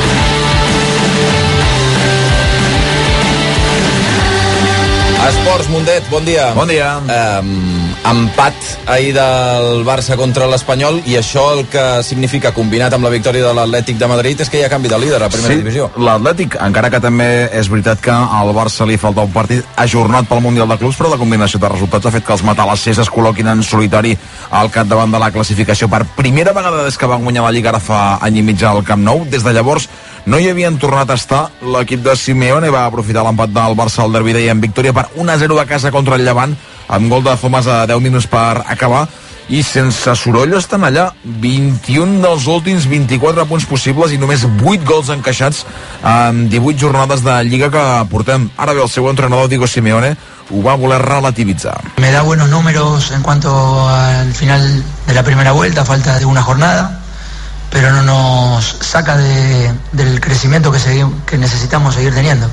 Esports, Mundet, bon dia. Bon dia. Um, empat ahir del Barça contra l'Espanyol, i això el que significa, combinat amb la victòria de l'Atlètic de Madrid, és que hi ha canvi de líder a la primera sí, divisió. L'Atlètic, encara que també és veritat que al Barça li falta un partit ajornat pel Mundial de Clubs, però la combinació de resultats ha fet que els matalassers es col·loquin en solitari al capdavant de la classificació per primera vegada des que van guanyar la Lliga ara fa any i mig al Camp Nou. Des de llavors no hi havien tornat a estar. L'equip de Simeone va aprofitar l'empat del Barça al derbi d'ahir en victòria per un a zero de casa contra el Llevant, amb gol de Thomas a deu minuts per acabar, i sense soroll estan allà. Vint-i-un dels últims vint-i-quatre punts possibles i només vuit gols encaixats en divuit jornades de Lliga que portem. Ara ve el seu entrenador, Diego Simeone, ho va voler relativitzar. Me da buenos números en cuanto al final de la primera vuelta, falta de una jornada, pero no nos saca de, del crecimiento que, segui, que necesitamos seguir teniendo.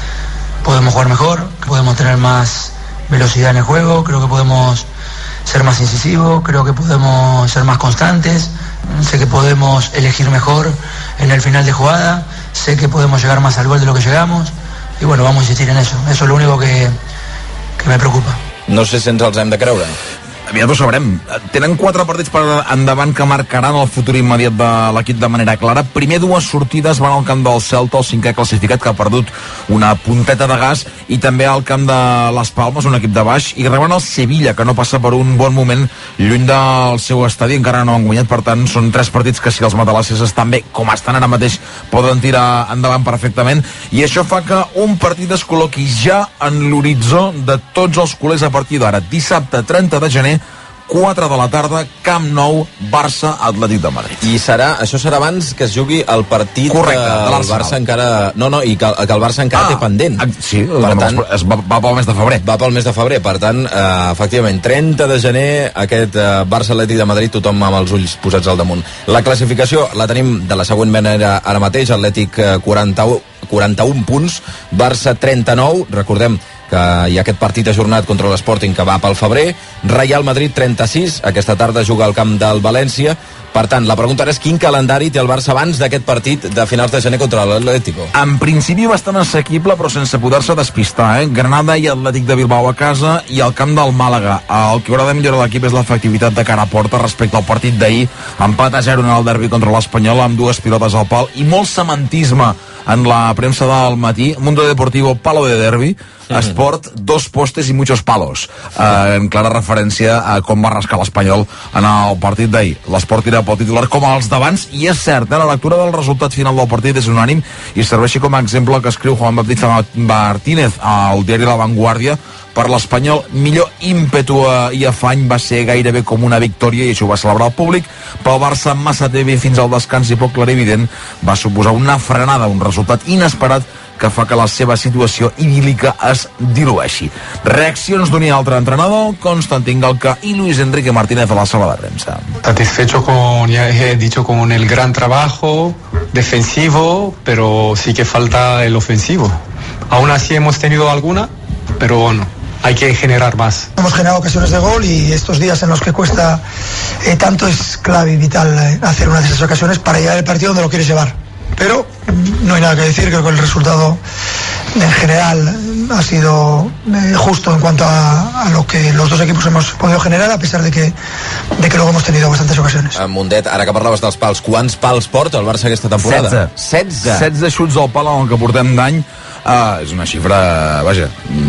Podemos jugar mejor, podemos tener más velocidad en el juego, creo que podemos ser más incisivos, creo que podemos ser más constantes, sé que podemos elegir mejor en el final de jugada, sé que podemos llegar más al gol de lo que llegamos, y bueno, vamos a insistir en eso. Eso es lo único que, que me preocupa. No sé si ens els hem de creure. Aviat ho sabrem. Tenen quatre partits per endavant que marcaran el futur immediat de l'equip de manera clara. Primer dues sortides van al camp del Celta, el cinquè classificat, que ha perdut una punteta de gas, i també al camp de les Palmes, un equip de baix, i reben el Sevilla, que no passa per un bon moment lluny del seu estadi, encara no han guanyat. Per tant, són tres partits que, si els matalasses estan bé com estan ara mateix, poden tirar endavant perfectament, i això fa que un partit es col·loqui ja en l'horitzó de tots els culers a partir d'ara. Dissabte trenta de gener, quatre de la tarda, Camp Nou, Barça, Atlètic de Madrid. I serà, això serà abans que es jugui el partit. Correcte, que de el Barça encara... No, no, i que, que el Barça encara ah, té pendent. Sí, per tant, es va, va pel mes de febrer. Va pel mes de febrer, per tant, eh, efectivament, trenta de gener, aquest eh, Barça-Atlètic de Madrid, tothom amb els ulls posats al damunt. La classificació la tenim de la següent manera ara mateix: Atlètic eh, quaranta-u, quaranta-un punts, Barça trenta-nou, recordem que hi ha aquest partit ajornat contra l'Sporting que va pel febrer. Real Madrid trenta-sis, aquesta tarda juga al camp del València. Per tant, la pregunta és quin calendari té el Barça abans d'aquest partit de finals de gener contra l'Atlético. En principi bastant assequible, però sense poder-se despistar, eh? Granada i Atlètic de Bilbao a casa, i al camp del Màlaga. El que haurà de millorar l'equip és l'efectivitat de cara a porta respecte al partit d'ahir. Empat a zero en el derbi contra l'Espanyol, amb dues pilotes al pal i molt sementisme en la premsa del matí. Mundo Deportivo, palo de derbi. Esport, dos postes i muchos palos, eh, en clara referència a com va rascar l'Espanyol en el partit d'ahir. L'Esport tira pel titular com els d'abans, i és cert, eh, la lectura del resultat final del partit és unànim i serveixi com a exemple que escriu Juan Baptista Martínez al diari La Vanguardia. Per l'Espanyol, millor ímpetu i afany va ser gairebé com una victòria, i això ho va celebrar el públic. Pel Barça, massa teva fins al descans i poc clarivident, va suposar una frenada, un resultat inesperat que fa que la seva situació idíl·lica es dilueixi. Reaccions d'un i altre entrenador, Constantin Galca i Luis Enrique Martínez a la sala de premsa. Satisfecho con, ya he dicho, con el gran trabajo defensivo, pero sí que falta el ofensivo. Aún así hemos tenido alguna, pero bueno, hay que generar más. Hemos generado ocasiones de gol, y estos días en los que cuesta eh, tanto, es clave y vital eh, hacer una de esas ocasiones para llevar el partido donde lo quieres llevar. Pero no hay nada que decir, creo que el resultado en general ha sido eh, justo en cuanto a, a lo que los dos equipos hemos podido generar, a pesar de que, de que luego hemos tenido bastantes ocasiones. En Mundet, ara que parlaves dels pals, quants pals porta el Barça aquesta temporada? setze. setze xuts al pal en el que portem d'any. Uh, és una xifra, vaja,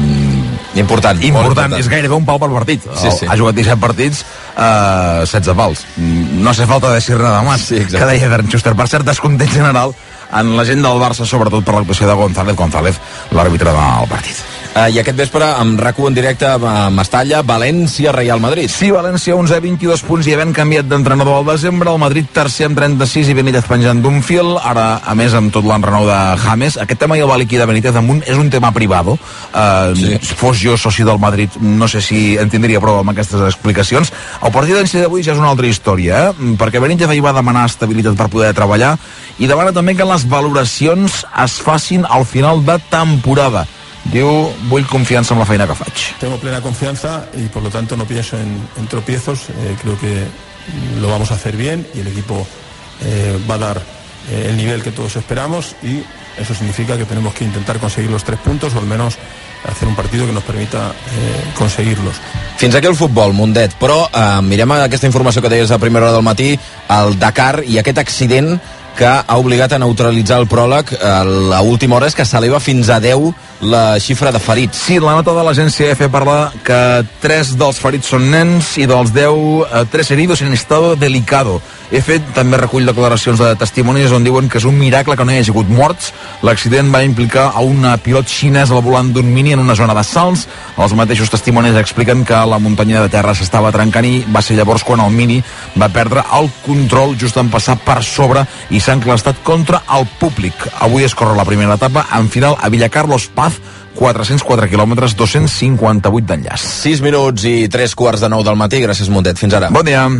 mm, important, important, important. És gairebé un pal per partit. Sí, sí. Ha jugat disset partits, uh, setze pals. No hace falta decir nada más, sí, que deia Bernd Schuster. Per cert, descontent general en la gent del Barça, sobretot per l'actuació de González González, l'àrbitre del partit. Uh, I aquest vespre, amb RAC u en directe a Mestalla, València, Real Madrid. Sí, València, onze, vint-i-dos punts, i havent canviat d'entrenador al desembre. El Madrid tercer amb trenta-sis i Benítez penjant d'un fil. Ara, a més, amb tot l'enrenou de James. Aquest tema ja el va liquidar Benítez amunt. És un tema privado. Uh, sí. Si fos jo soci del Madrid, no sé si en tindria prou amb aquestes explicacions. El partit d'en si d'avui ja és una altra història, eh? Perquè Benítez ahir va demanar estabilitat per poder treballar, i demana també que les valoracions es facin al final de temporada. Diu, vull confiança en la feina que faig. Tengo plena confianza y por lo tanto no pienso en, en tropiezos. Eh, creo que lo vamos a hacer bien y el equipo eh, va a dar eh, el nivel que todos esperamos, y eso significa que tenemos que intentar conseguir los tres puntos o al menos hacer un partido que nos permita eh, conseguirlos. Fins aquí el futbol, Mundet, però eh, mirem aquesta informació que deies a primera hora del matí, el Dakar i aquest accident que ha obligat a neutralitzar el pròleg a l'última hora és que s'eleva fins a deu la xifra de ferits. Sí, la nota de l'agència E F E parla que tres dels ferits són nens i dels deu, eh, tres heridos en estado delicado. E F E també recull declaracions de testimonis on diuen que és un miracle que no hi hagi hagut morts. L'accident va implicar a una pilot xinès al volant d'un Mini en una zona de salts. Els mateixos testimonis expliquen que la muntanya de terra s'estava trencant i va ser llavors quan el Mini va perdre el control just en passar per sobre i s'ha enclastat contra el públic. Avui es corre la primera etapa en final a Villacarlos Paz, quatre-cents quatre quilòmetres, dos-cents cinquanta-vuit d'enllaç. sis minuts i tres quarts de nou del matí. Gràcies, Mundet. Fins ara. Bon dia.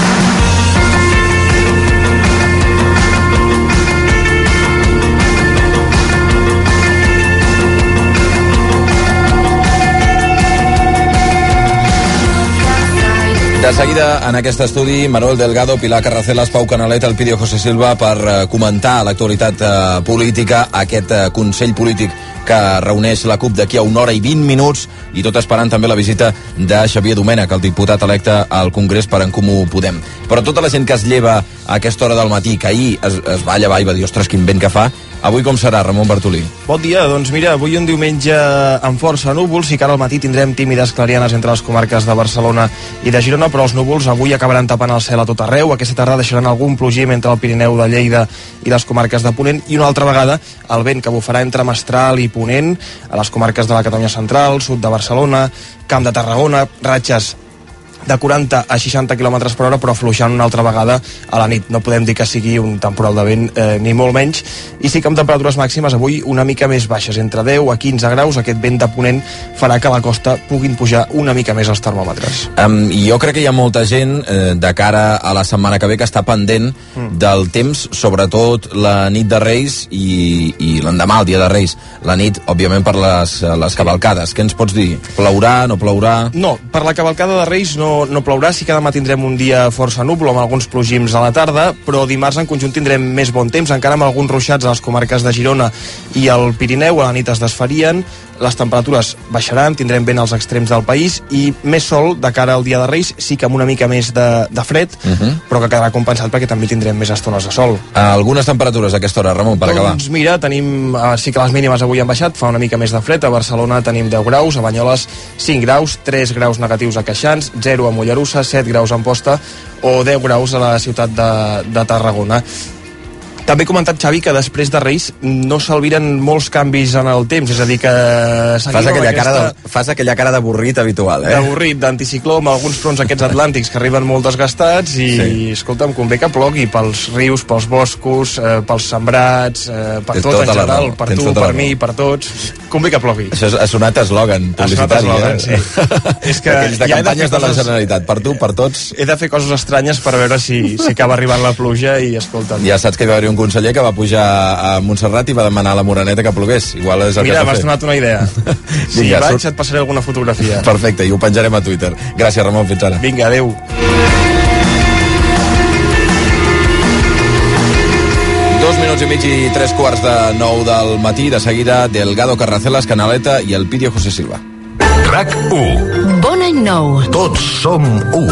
De seguida, en aquest estudi, Manuel Delgado, Pilar Carracelas, Pau Canalet, Elpidio José Silva, per uh, comentar l'actualitat uh, política, aquest uh, Consell Polític que reuneix la CUP d'aquí a una hora i vint minuts, i tot esperant també la visita de Xavier Domènech, el diputat electe al Congrés per En Comú Podem. Però tota la gent que es lleva a aquesta hora del matí, que ahir es, es va llevar i va dir, ostres, quin vent que fa, avui com serà, Ramon Bartolí? Bon dia, doncs mira, avui un diumenge amb força núvols, i que ara al matí tindrem tímides clarianes entre les comarques de Barcelona i de Girona, però els núvols avui acabaran tapant el cel a tot arreu. Aquesta tarda deixaran algun plogim entre el Pirineu de Lleida i les comarques de Ponent, i una altra vegada el vent que bufarà entre Mestral i Ponent a les comarques de la Catalunya Central, sud de Barcelona, Camp de Tarragona, ratxes de quaranta a seixanta quilòmetres per hora, però afluixant una altra vegada a la nit. No podem dir que sigui un temporal de vent, eh, ni molt menys, i sí que amb temperatures màximes avui una mica més baixes, entre deu a quinze graus. Aquest vent de ponent farà que a la costa puguin pujar una mica més els termòmetres. Um, jo crec que hi ha molta gent eh, de cara a la setmana que ve que està pendent mm. del temps, sobretot la nit de Reis i, i l'endemà, el dia de Reis. La nit, òbviament, per les, les cavalcades. Què ens pots dir? Plourà, no plourà? No, per la cavalcada de Reis no no plourà. Sí que demà tindrem un dia força núvol amb alguns plogims a la tarda, però dimarts en conjunt tindrem més bon temps, encara amb alguns ruixats a les comarques de Girona i el Pirineu. A la nit es desfarien, les temperatures baixaran, tindrem vent als extrems del país i més sol de cara al dia de Reis, sí que amb una mica més de, de fred, uh -huh. però que quedarà compensat perquè també tindrem més estones de sol. Algunes temperatures a aquesta hora, Ramon, per doncs, acabar. Doncs mira, tenim, sí que les mínimes avui han baixat, fa una mica més de fred. A Barcelona tenim deu graus, a Banyoles cinc graus, tres graus negatius a Queixans, zero a Mollerussa, set graus a Amposta o deu graus a la ciutat de, de Tarragona. També he comentat, Xavi, que després de Reis no s'albiren molts canvis en el temps, és a dir que... Fas aquella, aquesta... cara de, fas aquella cara d'avorrit habitual, eh? D'avorrit, d'anticicló, amb alguns fronts aquests atlàntics que arriben molt desgastats i, sí. escolta'm, convé que plogui pels rius, pels boscos, eh, pels sembrats, eh, per Tens tot en general, per Tens tu, per mi, per tots. Convé que plogui. Això ha sonat eslògan publicitari, eslògan, eh? Sí. És que aquells de campanyes de, de la Generalitat, per tu, per tots. He de fer coses estranyes per veure si, si acaba arribant la pluja i, escolta'm... Ja saps que hi va haver un conseller que va pujar a Montserrat i va demanar a la Moreneta que plogués. Igual és el Mira, que m'has donat una idea. Si Vinga, vaig, et passaré alguna fotografia. Perfecte, i ho penjarem a Twitter. Gràcies, Ramon, fins ara. Vinga, adeu. Dos minuts i mig i tres quarts de nou del matí. De seguida, Delgado, Carracelas, Canaleta i Elpidio José Silva. RAC u. Bon any nou. Tots som u.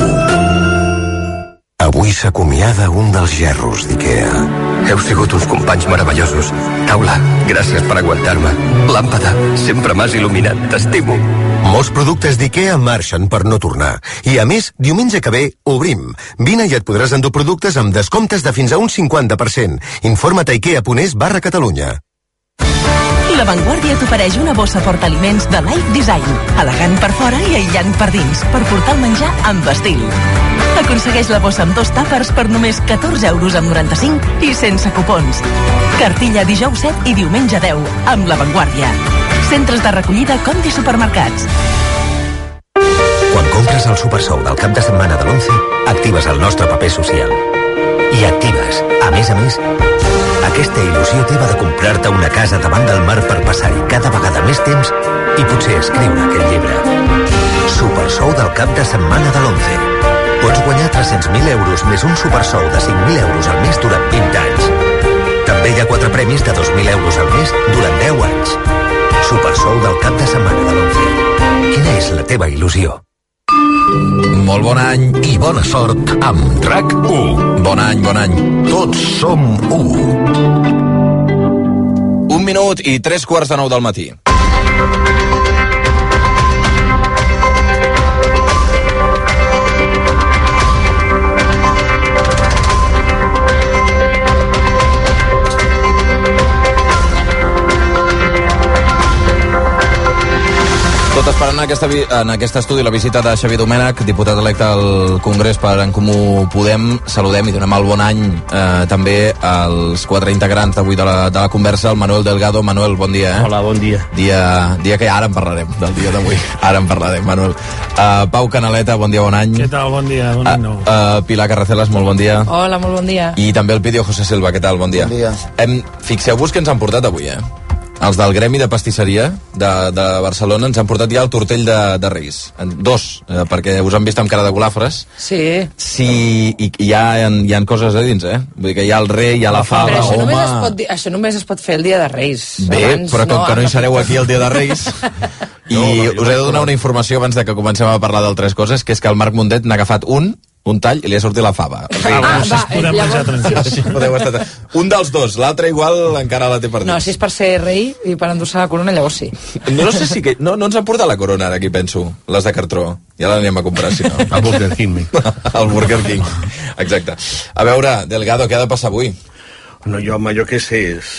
Avui s'acomiada un dels gerros d'Ikea. Heu sigut uns companys meravellosos. Taula, gràcies per aguantar-me. Làmpada, sempre m'has il·luminat. T'estimo. Molts productes d'Ikea marxen per no tornar. I a més, diumenge que ve, obrim. Vine i et podràs endur productes amb descomptes de fins a un cinquanta per cent. Informa't a ikea.es barra Catalunya. La Vanguardia t'ofereix una bossa portaliments de Life Design, elegant per fora i aïllant per dins, per portar el menjar amb estil. Aconsegueix la bossa amb dos tàpers per només catorze euros amb noranta-cinc i sense cupons. Cartilla dijous set i diumenge deu, amb La Vanguardia. Centres de recollida Conti Supermercats. Quan compres el Supersou del cap de setmana de l'onze, actives el nostre paper social. I actives, a més a més, aquesta il·lusió teva de comprar-te una casa davant del mar per passar-hi cada vegada més temps i potser escriure aquest llibre. Supersou del cap de setmana de l'onze. Pots guanyar tres-cents mil euros més un supersou de cinc mil euros al mes durant vint anys. També Triga quatre premis de dos mil euros al mes durant deu anys. Supersou del cap de setmana de l'onze. Quina és la teva il·lusió? Molt bon any i bona sort amb RAC u. Bon any, bon any. Tots som u. Un minut i tres quarts de nou del matí. Tot esperant en, aquesta, en aquest estudi la visita de Xavier Domènech, diputat electe al Congrés per En Comú Podem. Saludem i donem el bon any eh, també als quatre integrants d'avui de, la, de la conversa, el Manuel Delgado. Manuel, bon dia. Eh? Hola, bon dia. Dia, dia que ara en parlarem, del dia d'avui. Ara en parlarem, Manuel. Uh, Pau Canaleta, bon dia, bon any. Què tal, bon dia, bon any nou. Uh, uh, Pilar Carracelas, molt bon dia. Hola, molt bon dia. I també el Pidio José Silva, què tal, bon dia. Bon dia. Em, fixeu-vos que ens han portat avui, eh? Els del Gremi de Pastisseria de, de Barcelona ens han portat ja el tortell de, de Reis. Dos, eh, perquè us han vist amb cara de golafres. Sí. Sí, i, i hi, ha, hi ha coses a dins, eh? Vull dir que hi ha el rei, hi ha la fava, però això home... només, es pot dir, això només es pot fer el dia de Reis. Bé, abans, però com no, que no hi sereu aquí el dia de Reis... I no, no, us he de donar una informació abans de que comencem a parlar d'altres coses, que és que el Marc Mundet n'ha agafat un, un tall, i li ha sortit la fava. O sigui, Ah, va, podem llavors- menjar tranquils. sí, podeu estar... Un dels dos, l'altre igual encara la té per dins. No, si és per ser rei i per endur-se la corona, llavors sí. No, no sé si... Que, no, no ens han portat la corona ara, aquí penso. Les de cartró. Ja l'anem a comprar, si no. El Burger King. El Burger King. Exacte. A veure, Delgado, què ha de passar avui? No, jo, home, jo què sé, és...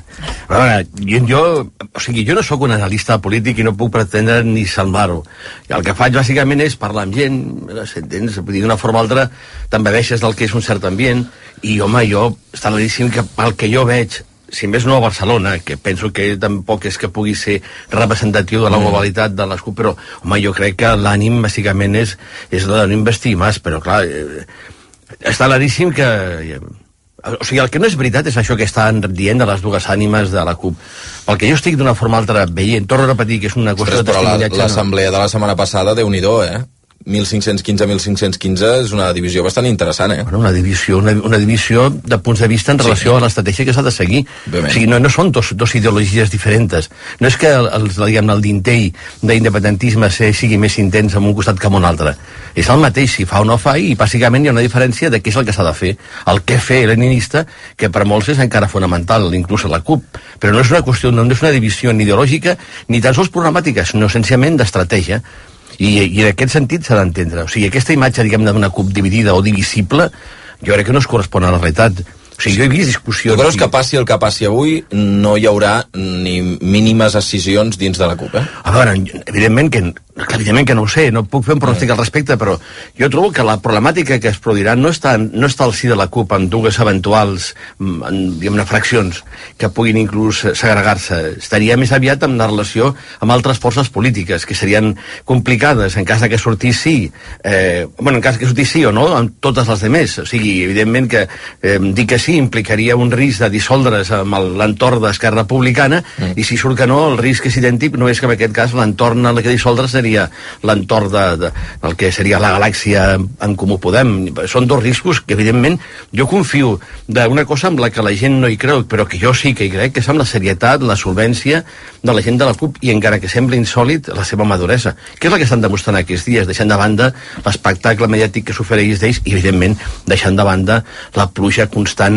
A veure, jo, jo, o sigui, jo no sóc un analista polític i no puc pretendre ni salvar-ho. El que faig bàsicament és parlar amb gent, s'entens? Vull dir, d'una forma o altra t'embedeixes del que és un cert ambient i, home, jo està claríssim que el que jo veig, si més no a Barcelona, que penso que tampoc és que pugui ser representatiu de la globalitat de les CUP, però, home, jo crec que l'ànim bàsicament és, és de no investir més, però clar, eh, està claríssim que... Eh, o sigui, el que no és veritat és això que estan dient de les dues ànimes de la CUP. El que jo estic d'una forma o altra veient, torno a repetir que és una qüestió Ostres, de però la- testimoniatge... l'assemblea de la setmana passada, Déu-n'hi-do, eh? mil cinc-cents quinze a mil cinc-cents quinze és una divisió bastant interessant, eh? Bueno, una divisió, una, una divisió de punts de vista en relació sí. a l'estratègia que s'ha de seguir. Bé, bé. O sigui, no, no són dos, dos ideologies diferents. No és que el, el, diguem, el dintell d'independentisme sigui més intens en un costat que en un altre. És el mateix, si fa o no fa, i bàsicament hi ha una diferència de què és el que s'ha de fer. El què fer leninista, que per molts és encara fonamental, inclús a la CUP. Però no és una qüestió, no és una divisió ni ideològica, ni tan sols programàtica, sinó essencialment d'estratègia. I, i en aquest sentit s'ha d'entendre. O sigui, aquesta imatge, diguem-ne, d'una CUP dividida o divisible, jo crec que no es correspon a la realitat. O sigui, jo he vist discussions... Tu creus que passi el que passi avui, no hi haurà ni mínimes escissions dins de la CUP, eh? A veure, evidentment que, evidentment que no ho sé, no puc fer un pronòstic al respecte, però jo trobo que la problemàtica que es produirà no està, no està al si de la CUP en dues eventuals, en, diguem-ne, fraccions que puguin inclús segregar-se. Estaria més aviat en la relació amb altres forces polítiques, que serien complicades en cas de que sortís sí, eh, bueno, en cas que sortís sí o no, amb totes les demés. O sigui, evidentment que eh, dir que sí implicaria un risc de dissoldre's amb l'entorn d'Esquerra Republicana, mm. i si surt que no, el risc és idèntic, no és que en aquest cas l'entorn en el que dissoldre's seria l'entorn de, de, del que seria la galàxia en Comú Podem. Són dos riscos que, evidentment, jo confio d'una cosa amb la que la gent no hi creu, però que jo sí que hi crec, que és amb la serietat, la solvència de la gent de la CUP, i encara que sembli insòlit, la seva maduresa. Què és el que estan demostrant aquests dies? Deixant de banda l'espectacle mediàtic que s'ofereix d'ells i, evidentment, deixant de banda la pluja constant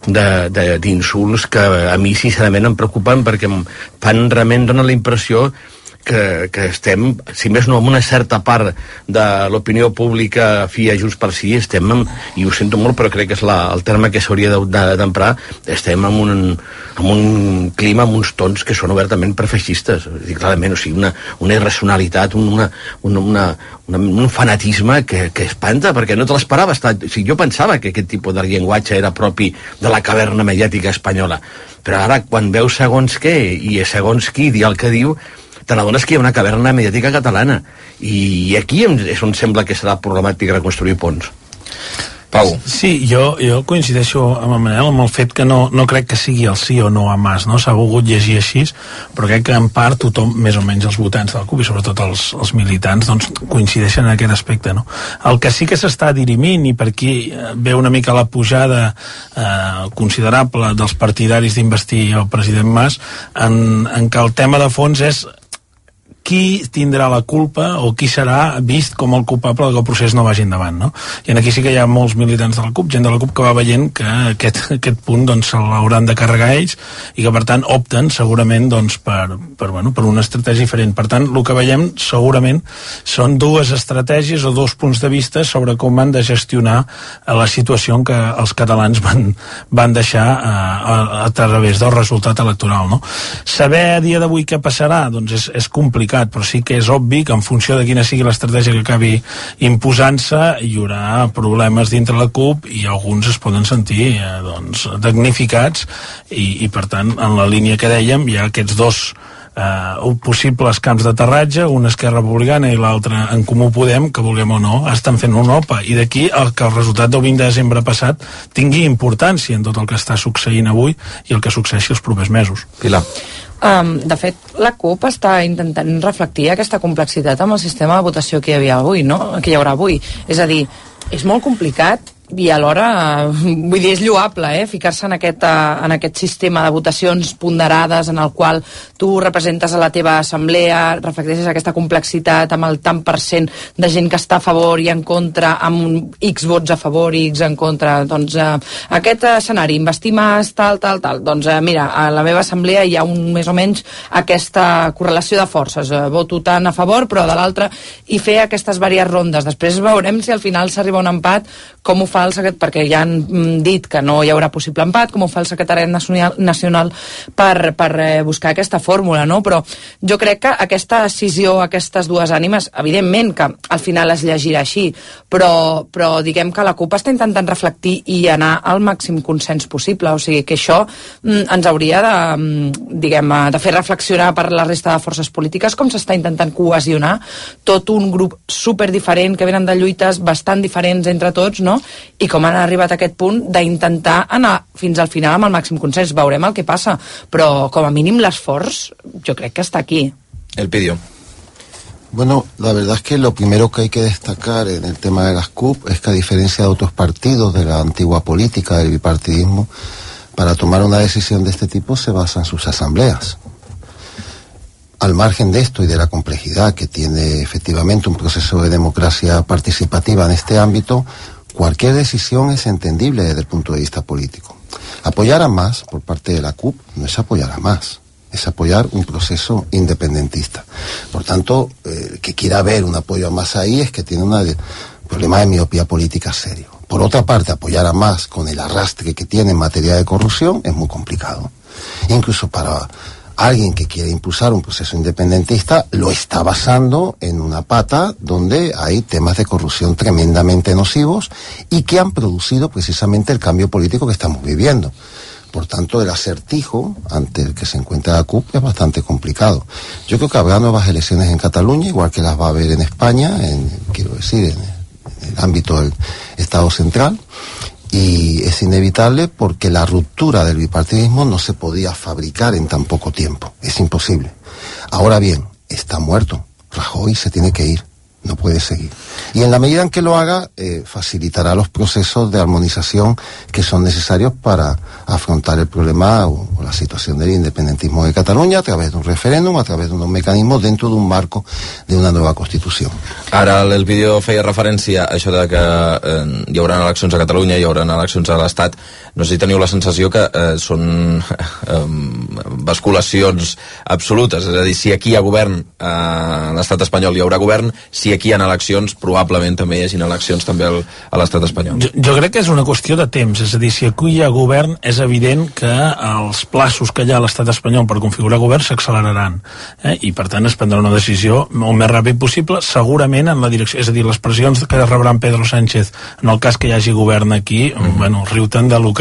d'insults que a mi sincerament em preocupen, perquè em fan realment, donen la impressió que, que estem, si més no, amb una certa part de l'opinió pública fi a Junts per Sí, estem amb, i ho sento molt, però crec que és la, el terme que s'hauria d'emprar, estem en un, en un clima, amb uns tons que són obertament prefeixistes, clarament, o sigui, una, una irracionalitat, una, una, una, una, un fanatisme que, que espanta, perquè no te l'esperava. O sigui, jo pensava que aquest tipus de llenguatge era propi de la caverna mediàtica espanyola, però ara, quan veus segons què, i segons qui dir el que diu, te n'adones que hi ha una caverna mediàtica catalana, i aquí és on sembla que serà problemàtic reconstruir ponts. Pau. Sí, jo, jo coincideixo amb el Manel amb el fet que no, no crec que sigui el sí o no a Mas, no? S'ha volgut llegir així, però crec que en part tothom, més o menys els votants de la CUP i sobretot els, els militants, doncs coincideixen en aquest aspecte, no? El que sí que s'està dirimint, i per aquí ve una mica la pujada eh, considerable dels partidaris d'investir el president Mas, en, en que el tema de fons és qui tindrà la culpa o qui serà vist com el culpable que el procés no vagi endavant, no? I aquí sí que hi ha molts militants de la CUP, gent de la CUP que va veient que aquest, aquest punt doncs se l'hauran de carregar ells i que per tant opten segurament doncs per, per, bueno, per una estratègia diferent. Per tant, el que veiem segurament són dues estratègies o dos punts de vista sobre com han de gestionar la situació en què els catalans van, van deixar a, a, a través del resultat electoral, no? Saber a dia d'avui què passarà, doncs és, és complicat, però sí que és obvi que en funció de quina sigui l'estratègia que acabi imposant-se hi haurà problemes dintre la CUP i alguns es poden sentir eh, doncs, damnificats i, i per tant en la línia que dèiem hi ha aquests dos eh, possibles camps d'aterratge, un Esquerra Republicana i l'altre en Comú Podem, que vulguem o no estan fent un O P A i d'aquí el que el resultat del vint de desembre passat tingui importància en tot el que està succeint avui i el que succeeixi els propers mesos. Pilar. Um, de fet, la CUP està intentant reflectir aquesta complexitat amb el sistema de votació que hi havia avui, no? Que hi haurà avui. És a dir, és molt complicat i alhora, vull dir, és lloable, eh? Ficar-se en, aquest, en aquest sistema de votacions ponderades en el qual tu representes a la teva assemblea, reflecteixes aquesta complexitat amb el tant per cent de gent que està a favor i en contra, amb X vots a favor i X en contra. Doncs eh, aquest escenari, investir Mas, tal, tal, tal. Doncs eh, mira, a la meva assemblea hi ha un, més o menys aquesta correlació de forces. Eh, voto tant a favor, però de l'altre, i fer aquestes diverses rondes. Després veurem si al final s'arriba a un empat, com ho fa el secretari, perquè ja han dit que no hi haurà possible empat, com ho fa el secretariat nacional, nacional per, per eh, buscar aquesta fórmula, no? Però jo crec que aquesta decisió, aquestes dues ànimes, evidentment que al final es llegirà així, però, però diguem que la CUP està intentant reflectir i anar al màxim consens possible, o sigui que això mm, ens hauria de, diguem, de fer reflexionar per la resta de forces polítiques com s'està intentant cohesionar tot un grup super diferent que venen de lluites bastant diferents entre tots, no? I com han arribat a aquest punt d'intentar anar fins al final amb el màxim consens. Veurem el que passa, però com a mínim l'esforç yo creo que está aquí. El pidió. Bueno, la verdad es que lo primero que hay que destacar en el tema de las CUP es que a diferencia de otros partidos de la antigua política, del bipartidismo, para tomar una decisión de este tipo se basa en sus asambleas. Al margen de esto y de la complejidad que tiene efectivamente un proceso de democracia participativa en este ámbito, cualquier decisión es entendible desde el punto de vista político. Apoyar a Mas por parte de la CUP no es apoyar a Mas, es apoyar un proceso independentista. Por tanto, eh, el que quiera ver un apoyo a Mas ahí es que tiene un problema de miopía política serio. Por otra parte, apoyar a Mas con el arrastre que tiene en materia de corrupción es muy complicado. Incluso para alguien que quiere impulsar un proceso independentista lo está basando en una pata donde hay temas de corrupción tremendamente nocivos y que han producido precisamente el cambio político que estamos viviendo. Por tanto, el acertijo ante el que se encuentra la CUP es bastante complicado. Yo creo que habrá nuevas elecciones en Cataluña, igual que las va a haber en España, en, quiero decir, en, en el ámbito del Estado central. Y es inevitable porque la ruptura del bipartidismo no se podía fabricar en tan poco tiempo. Es imposible. Ahora bien, está muerto. Rajoy se tiene que ir. No puede seguir. Y en la medida en que lo haga, eh, facilitará los procesos de armonización que son necesarios para afrontar el problema o, o la situación del independentismo de Catalunya a través de un referéndum, a través de unos mecanismos dentro de un marco de una nueva Constitució. Ara el vídeo feia referència a això de que eh, hi haurà eleccions a Catalunya, hi haurà eleccions a l'Estat. No sé si teniu la sensació que eh, són eh, basculacions absolutes, és a dir, si aquí hi ha govern a eh, l'Estat espanyol hi haurà govern, si aquí hi ha eleccions, probablement també hi hagi eleccions també al, a l'estat espanyol. Jo, jo crec que és una qüestió de temps, és a dir, si aquí hi ha govern, és evident que els plaços que hi ha a l'estat espanyol per configurar govern s'acceleraran, eh? I per tant es prendrà una decisió el més ràpid possible, segurament en la direcció, és a dir, les pressions que rebran Pedro Sánchez en el cas que hi hagi govern aquí, mm. bueno, riu tant de lo que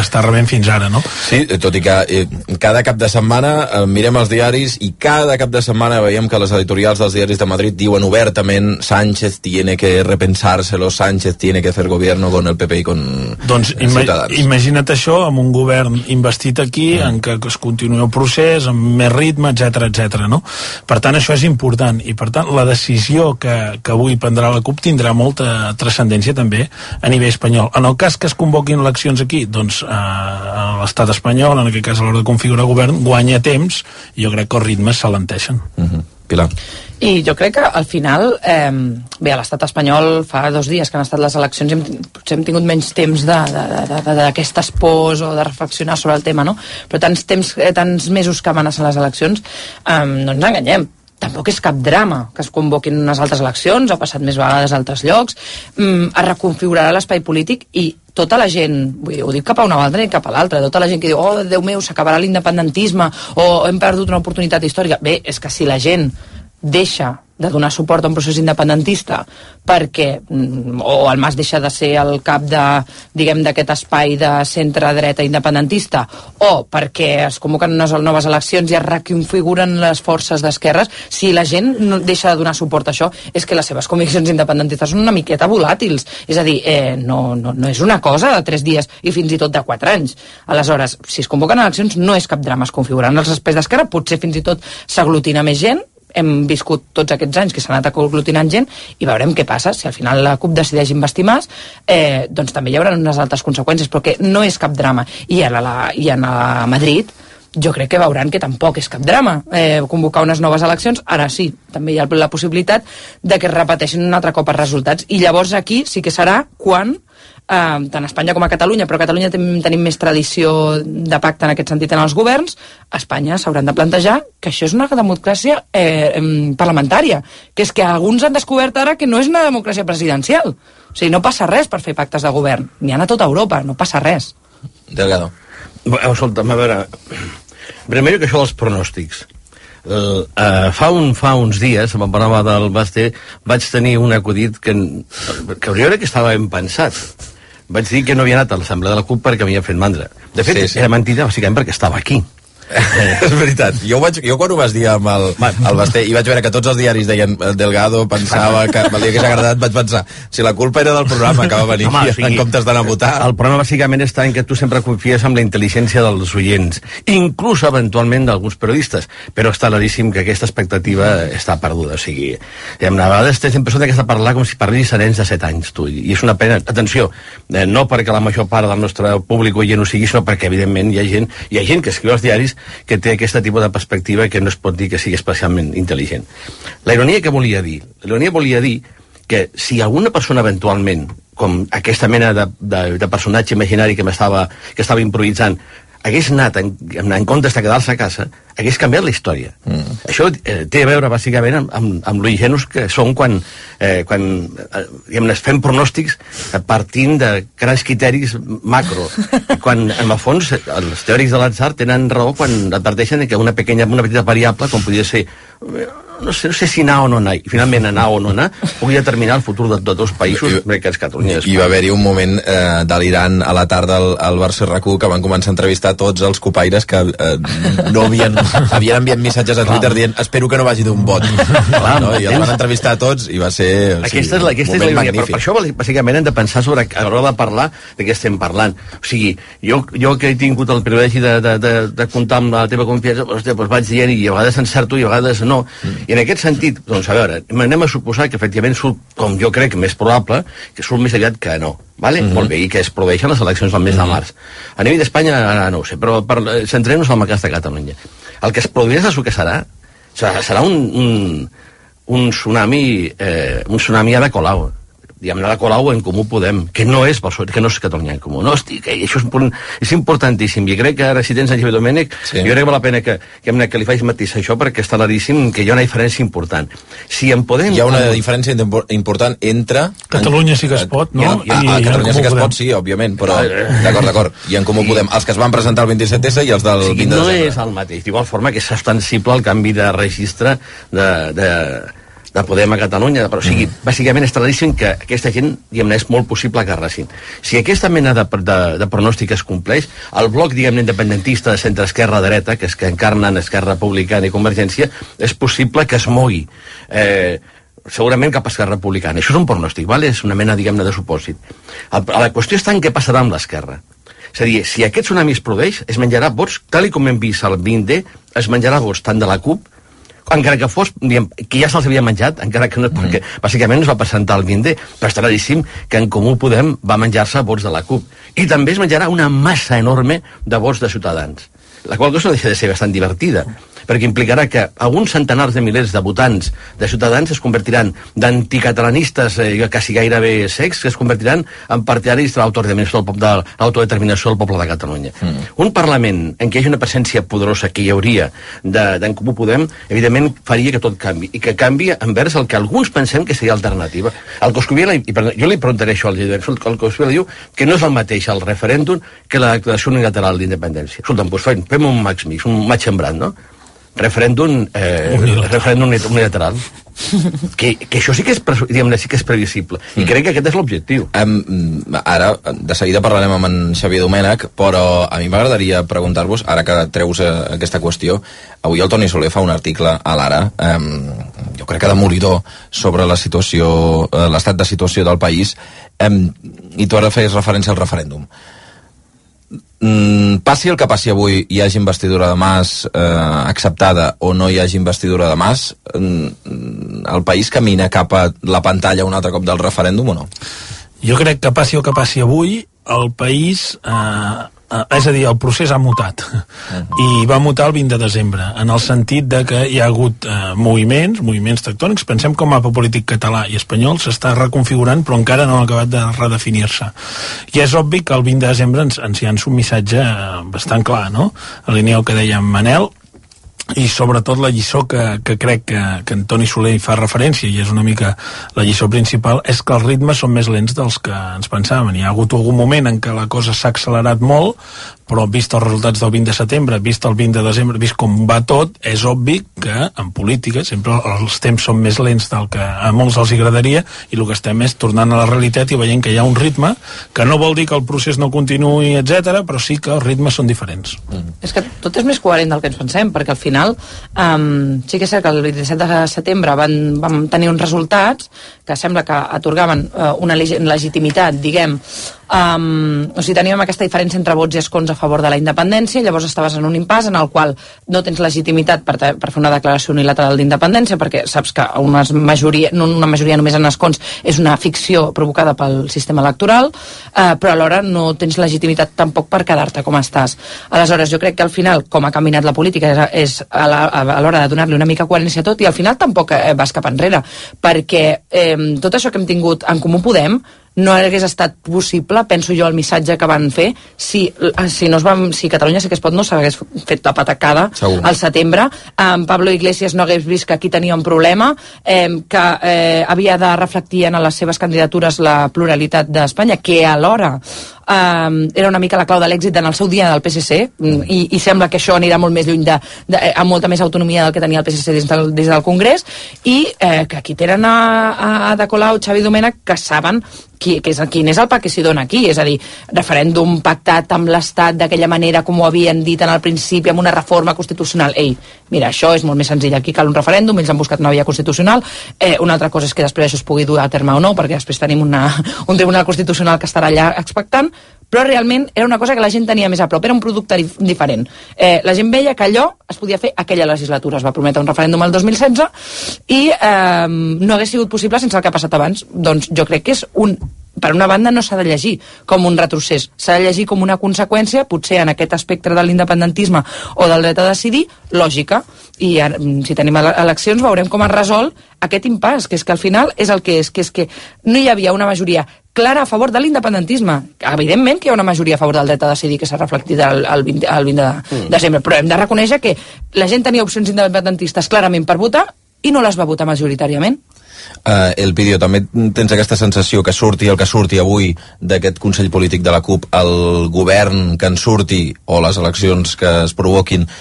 està rebent fins ara, no? Sí, tot i que eh, cada cap de setmana eh, mirem els diaris i cada cap de setmana veiem que les editorials dels diaris de Madrid diuen obertament Sánchez tiene que repensárselo, Sánchez tiene que hacer gobierno con el P P i con doncs ima Ciutadans. Imagina't això amb un govern investit aquí, mm. en què es continua el procés, amb més ritme, etc etc. no? Per tant, això és important, i per tant, la decisió que, que avui prendrà la CUP tindrà molta transcendència també a nivell espanyol. En el cas que es convoquin eleccions aquí, doncs eh, a l'estat espanyol, en aquest cas a l'hora de configurar govern, guanya temps, i jo crec que els ritmes s'alenteixen. Mm-hmm. Pilar. I jo crec que al final, eh, bé, a l'estat espanyol fa dos dies que han estat les eleccions i hem, potser hem tingut menys temps d'aquestes pors o de reflexionar sobre el tema, no? Però tants temps, eh, tants mesos que amenacen les eleccions, eh, no ens enganyem. Tampoc és cap drama que es convoquin unes altres eleccions, ha passat més vegades a altres llocs, mm, es reconfigurarà l'espai polític i tota la gent, vull dir, ho dic cap a una banda i cap a l'altra, tota la gent que diu, oh, Déu meu, s'acabarà l'independentisme, o hem perdut una oportunitat històrica. Bé, és que si la gent deixa de donar suport a un procés independentista perquè, o el Mas deixa de ser el cap de, diguem, d'aquest espai de centre-dreta independentista, o perquè es convoquen unes noves eleccions i es reconfiguren les forces d'esquerres, si la gent no deixa de donar suport a això, és que les seves conviccions independentistes són una miqueta volàtils. És a dir, eh, no, no, no és una cosa de tres dies i fins i tot de quatre anys. Aleshores, si es convoquen eleccions, no és cap drama, es configuran els espais d'esquerra, potser fins i tot s'aglutina més gent, hem viscut tots aquests anys que s'ha anat aglutinant gent i veurem què passa. Si al final la CUP decideix investir més, eh, doncs també hi haurà unes altres conseqüències, però que no és cap drama. I a, la, i a Madrid jo crec que veuran que tampoc és cap drama eh, convocar unes noves eleccions. Ara sí, també hi ha la possibilitat de que es repeteixin un altre cop els resultats. I llavors aquí sí que serà quan Uh, tant a Espanya com a Catalunya, però a Catalunya tenim, tenim més tradició de pacte en aquest sentit en els governs. A Espanya s'hauran de plantejar que això és una democràcia eh, parlamentària, que és que alguns han descobert ara que no és una democràcia presidencial. O sigui, no passa res per fer pactes de govern, n'hi ha a tota Europa, no passa res. Delgado. Escolta'm, a veure, primer que això dels pronòstics. Uh, uh, fa, un, fa uns dies, em parlava del Basté, vaig tenir un acudit que, que jo crec que estava ben pensat. Vaig dir que no havia anat a l'assemblea de la CUP perquè m'havia fet mandra. De fet, sí, sí. Era mentida, bàsicament perquè estava aquí. És veritat. Jo, vaig, jo quan ho vas dir amb el, el Basté i vaig veure que tots els diaris deien Delgado, pensava que el dia que s'ha agradat, vaig pensar si la culpa era del programa que va venir Home, sí, en comptes d'anar a votar. El problema bàsicament està en que tu sempre confies en la intel·ligència dels oients, inclús eventualment d'alguns periodistes, però està claríssim que aquesta expectativa està perduda. O sigui, a vegades tens l'impressió que està parlant com si parlis a nens de set anys, tu, i és una pena. Atenció, eh, no perquè la major part del nostre públic oient ho sigui, sinó perquè evidentment hi ha gent, hi ha gent que escriu als diaris que té aquest tipus de perspectiva que no es pot dir que sigui especialment intel·ligent. La ironia que volia dir, la ironia volia dir que si alguna persona eventualment, com aquesta mena de, de, de personatge imaginari que m'estava que estava improvisant, hagués anat en, en comptes de quedar-se a casa, hagués canviat la història. Mm. Això eh, té a veure bàsicament amb, amb, amb lo ingenus que són quan, eh, quan eh, diguem, fem pronòstics partint de grans criteris macro. Quan, en el fons, els teòrics de l'atzar tenen raó quan adverteixen que una, pequeña, una petita variable, com podria ser no sé, no sé si anar o no anar, i finalment anar o no anar, pugui determinar el futur de, de dos països, I, que és Catalunya. I va haver-hi un moment eh, delirant a la tarda al, al Barça R Q que van començar a entrevistar tots els copaires que eh, no havien, havien enviat missatges a Twitter dient espero que no vagi d'un bot. Clar, no? I els van entrevistar a tots i va ser o sigui, aquesta és la, aquesta és la ironia, per, per això bàsicament hem de pensar sobre a l'hora de parlar de què estem parlant. O sigui, jo, jo que he tingut el privilegi de, de, de, de comptar amb la teva confiança, doncs, doncs vaig dient i a vegades encerto i a vegades no. Mm. I en aquest sentit, doncs a veure, anem a suposar que efectivament surt, com jo crec més probable, que surt més aviat que no. Vale? Mm-hmm. Molt bé, i que es produeixen les eleccions al mes mm-hmm. de març. A nivell d'Espanya, ara no ho sé, però per, centrem-nos al cas de Catalunya. El que es produeix és el que serà. Serà, serà un, un, un tsunami, eh, un tsunami a de Colau. Diguem-ne, de Colau en Comú Podem, que no és, que no és Catalunya en Comú. No, hosti, que això és, és importantíssim. I crec que ara, si tens en Xavier Domènech, sí. jo crec que val la pena que, que, que li faig matís això, perquè està claríssim que hi ha una diferència important. Si en podem... Hi ha una diferència important entre... Catalunya sí que es pot, no? I, a, a, a Catalunya sí que es pot, sí, òbviament, però... D'acord, d'acord. I en Comú sí. Podem. Els que es van presentar el vint-i-set essa i els del sí, vint de no desembre. És el mateix. D'igual forma que és ostensible el canvi de registre de... de de Podem a Catalunya, però o sigui, mm. bàsicament és claríssim que aquesta gent, diguem-ne, és molt possible que arrasin. Si aquesta mena de, de, de pronòstic es compleix, el bloc, diguem-ne, independentista de centre-esquerra-dreta, que és que encarnen Esquerra Republicana i Convergència, és possible que es mogui eh, segurament cap a Esquerra Republicana. Això és un pronòstic, vale? És una mena, diguem-ne, de supòsit. El, la qüestió està en què passarà amb l'Esquerra. És a dir, si aquest tsunami es produeix, es menjarà vots, tal com hem vist al vint D, es menjarà vots tant de la CUP, encara que fos, diguem, que ja se'ls havia menjat, encara que no, mm. perquè bàsicament es va presentar el vint D, però està claríssim que en Comú Podem va menjar-se vots de la CUP. I també es menjarà una massa enorme de vots de Ciutadans, la qual cosa deixa de ser bastant divertida, perquè implicarà que alguns centenars de milers de votants de Ciutadans es convertiran d'anticatalanistes eh, quasi gairebé secs, que es convertiran en partidaris de l'autodeterminació del, de l'autodeterminació del poble de Catalunya. Mm. Un Parlament en què hi hagi una presència poderosa que hi hauria d'en de, Comú Podem, evidentment faria que tot canvi, i que canvi envers el que alguns pensem que seria alternativa. El Coscubiela, i perdó, jo li preguntaré això al líder, el Coscubiela diu que no és el mateix el referèndum que la declaració unilateral d'independència. Escolta'm, doncs fem, fem un maig mix, un maig sembrat, no? Referèndum, eh, referèndum unilateral. Que, que això sí que és, diguem-ne, sí que és previsible. I mm. crec que aquest és l'objectiu. Um, ara, de seguida parlarem amb en Xavier Domènech, però a mi m'agradaria preguntar-vos, ara que treus eh, aquesta qüestió, avui el Toni Soler fa un article a l'Ara, um, jo crec que demolidor, sobre la situació, uh, l'estat de situació del país, um, i tu ara feies referència al referèndum. Mm, passi el que passi avui, hi hagi investidura de Mas eh, acceptada o no hi hagi investidura de Mas, mm, el país camina cap a la pantalla un altre cop del referèndum o no? Jo crec que passi el que passi avui, el país eh, Uh, és a dir, el procés ha mutat uh-huh. i va mutar el vint de desembre en el sentit de que hi ha hagut uh, moviments, moviments tectònics. Pensem com el mapa polític català i espanyol s'està reconfigurant però encara no ha acabat de redefinir-se, i és obvi que el vint de desembre ens, ens llança un missatge uh, bastant clar, no? En línia el que deia en Manel, i sobretot la lliçó que, que crec que, que en Toni Soler hi fa referència, i és una mica la lliçó principal, és que els ritmes són més lents dels que ens pensàvem. Hi ha hagut algun moment en què la cosa s'ha accelerat molt, però vist els resultats del vint de setembre, vist el vint de desembre, vist com va tot, és obvi que en política sempre els temps són més lents del que a molts els agradaria, i el que estem és tornant a la realitat i veient que hi ha un ritme que no vol dir que el procés no continuï, etcètera, però sí que els ritmes són diferents. Mm. És que tot és més coherent del que ens pensem, perquè al final um, sí que és cert que el vint-i-set de setembre van, van tenir uns resultats que sembla que atorgaven uh, una legitimitat, diguem, Um, o sigui, teníem aquesta diferència entre vots i escons a favor de la independència, i llavors estaves en un impàs en el qual no tens legitimitat per, per fer una declaració unilateral d'independència, perquè saps que una majoria, no una majoria només en escons és una ficció provocada pel sistema electoral, uh, però alhora no tens legitimitat tampoc per quedar-te com estàs. Aleshores, jo crec que al final, com ha caminat la política, és, és a l'hora de donar-li una mica coherència a tot, i al final tampoc eh, vas cap enrere, perquè eh, tot això que hem tingut en Comú Podem no hagués estat possible, penso jo, el missatge que van fer, si, si, no es van, si Catalunya sí que es pot no s'hagués fet la patacada Segur. al setembre, eh, Pablo Iglesias no hagués vist que aquí tenia un problema, eh, que eh, havia de reflectir en les seves candidatures la pluralitat d'Espanya, que alhora Uh, era una mica la clau de l'èxit en el seu dia del P S C, i, i sembla que això anirà molt més lluny de, de, amb molta més autonomia del que tenia el P S C des del, des del Congrés, i eh, que aquí tenen a, a Ada Colau, Xavi Domènech, que saben qui, que és, quin és el pa que s'hi dona aquí, és a dir, referèndum pactat amb l'Estat d'aquella manera com ho havien dit en el principi, amb una reforma constitucional. Ei, mira, això és molt més senzill, aquí cal un referèndum, ells han buscat una via constitucional, eh, una altra cosa és que després això es pugui dur a terme o no, perquè després tenim una, un tribunal constitucional que estarà allà expectant, però realment era una cosa que la gent tenia més a prop, era un producte dif diferent. Eh, la gent veia que allò es podia fer aquella legislatura, es va prometre un referèndum el dos mil setze, i eh, no hagués sigut possible sense el que ha passat abans. Doncs jo crec que és un... Per una banda no s'ha de llegir com un retrocés, s'ha de llegir com una conseqüència, potser en aquest espectre de l'independentisme o del dret a decidir, lògica, i ara, si tenim eleccions veurem com es resol aquest impàs, que és que al final és el que és, que és que no hi havia una majoria clara a favor de l'independentisme. Evidentment que hi ha una majoria a favor del dret a decidir que s'ha reflectit el, el vint, el vint de mm. desembre, però hem de reconèixer que la gent tenia opcions independentistes clarament per votar i no les va votar majoritàriament. Uh, Elpidio, també tens aquesta sensació que surti el que surti avui d'aquest Consell Polític de la CUP, el govern que en surti o les eleccions que es provoquin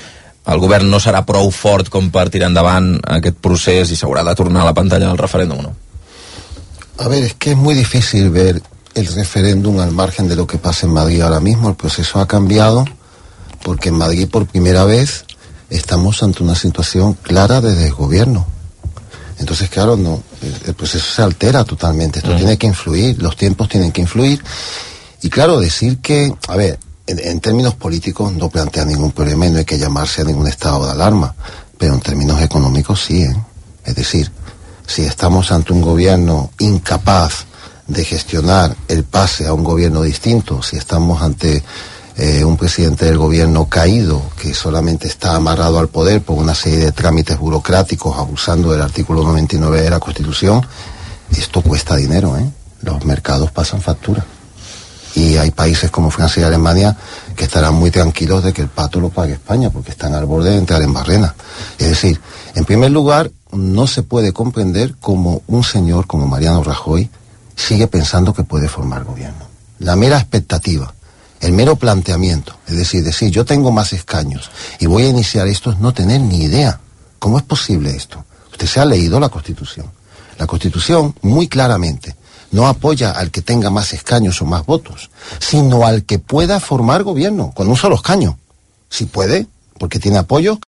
el govern no serà prou fort com per tirar endavant aquest procés i s'haurà de tornar a la pantalla del referéndum, ¿no? A ver, es que es muy difícil ver el referéndum al margen de lo que pasa en Madrid ahora mismo. El proceso ha cambiado porque en Madrid por primera vez estamos ante una situación clara de desgobierno. Entonces, claro, no, el proceso se altera totalmente. Esto mm. tiene que influir, los tiempos tienen que influir. Y claro, decir que, a ver, en, en términos políticos no plantea ningún problema y no hay que llamarse a ningún estado de alarma. Pero en términos económicos sí, ¿eh? Es decir, si estamos ante un gobierno incapaz de gestionar el pase a un gobierno distinto, si estamos ante eh, un presidente del gobierno caído que solamente está amarrado al poder por una serie de trámites burocráticos abusando del artículo noventa y nueve de la Constitución, esto cuesta dinero, ¿eh? Los mercados pasan factura. Y hay países como Francia y Alemania que estarán muy tranquilos de que el pato lo pague España, porque están al borde de entrar en barrena. Es decir, en primer lugar, no se puede comprender cómo un señor como Mariano Rajoy sigue pensando que puede formar gobierno. La mera expectativa, el mero planteamiento, es decir, decir yo tengo más escaños y voy a iniciar esto, es no tener ni idea. ¿Cómo es posible esto? Usted se ha leído la Constitución. La Constitución, muy claramente, no apoya al que tenga más escaños o más votos, sino al que pueda formar gobierno con un solo escaño. Si puede, porque tiene apoyo,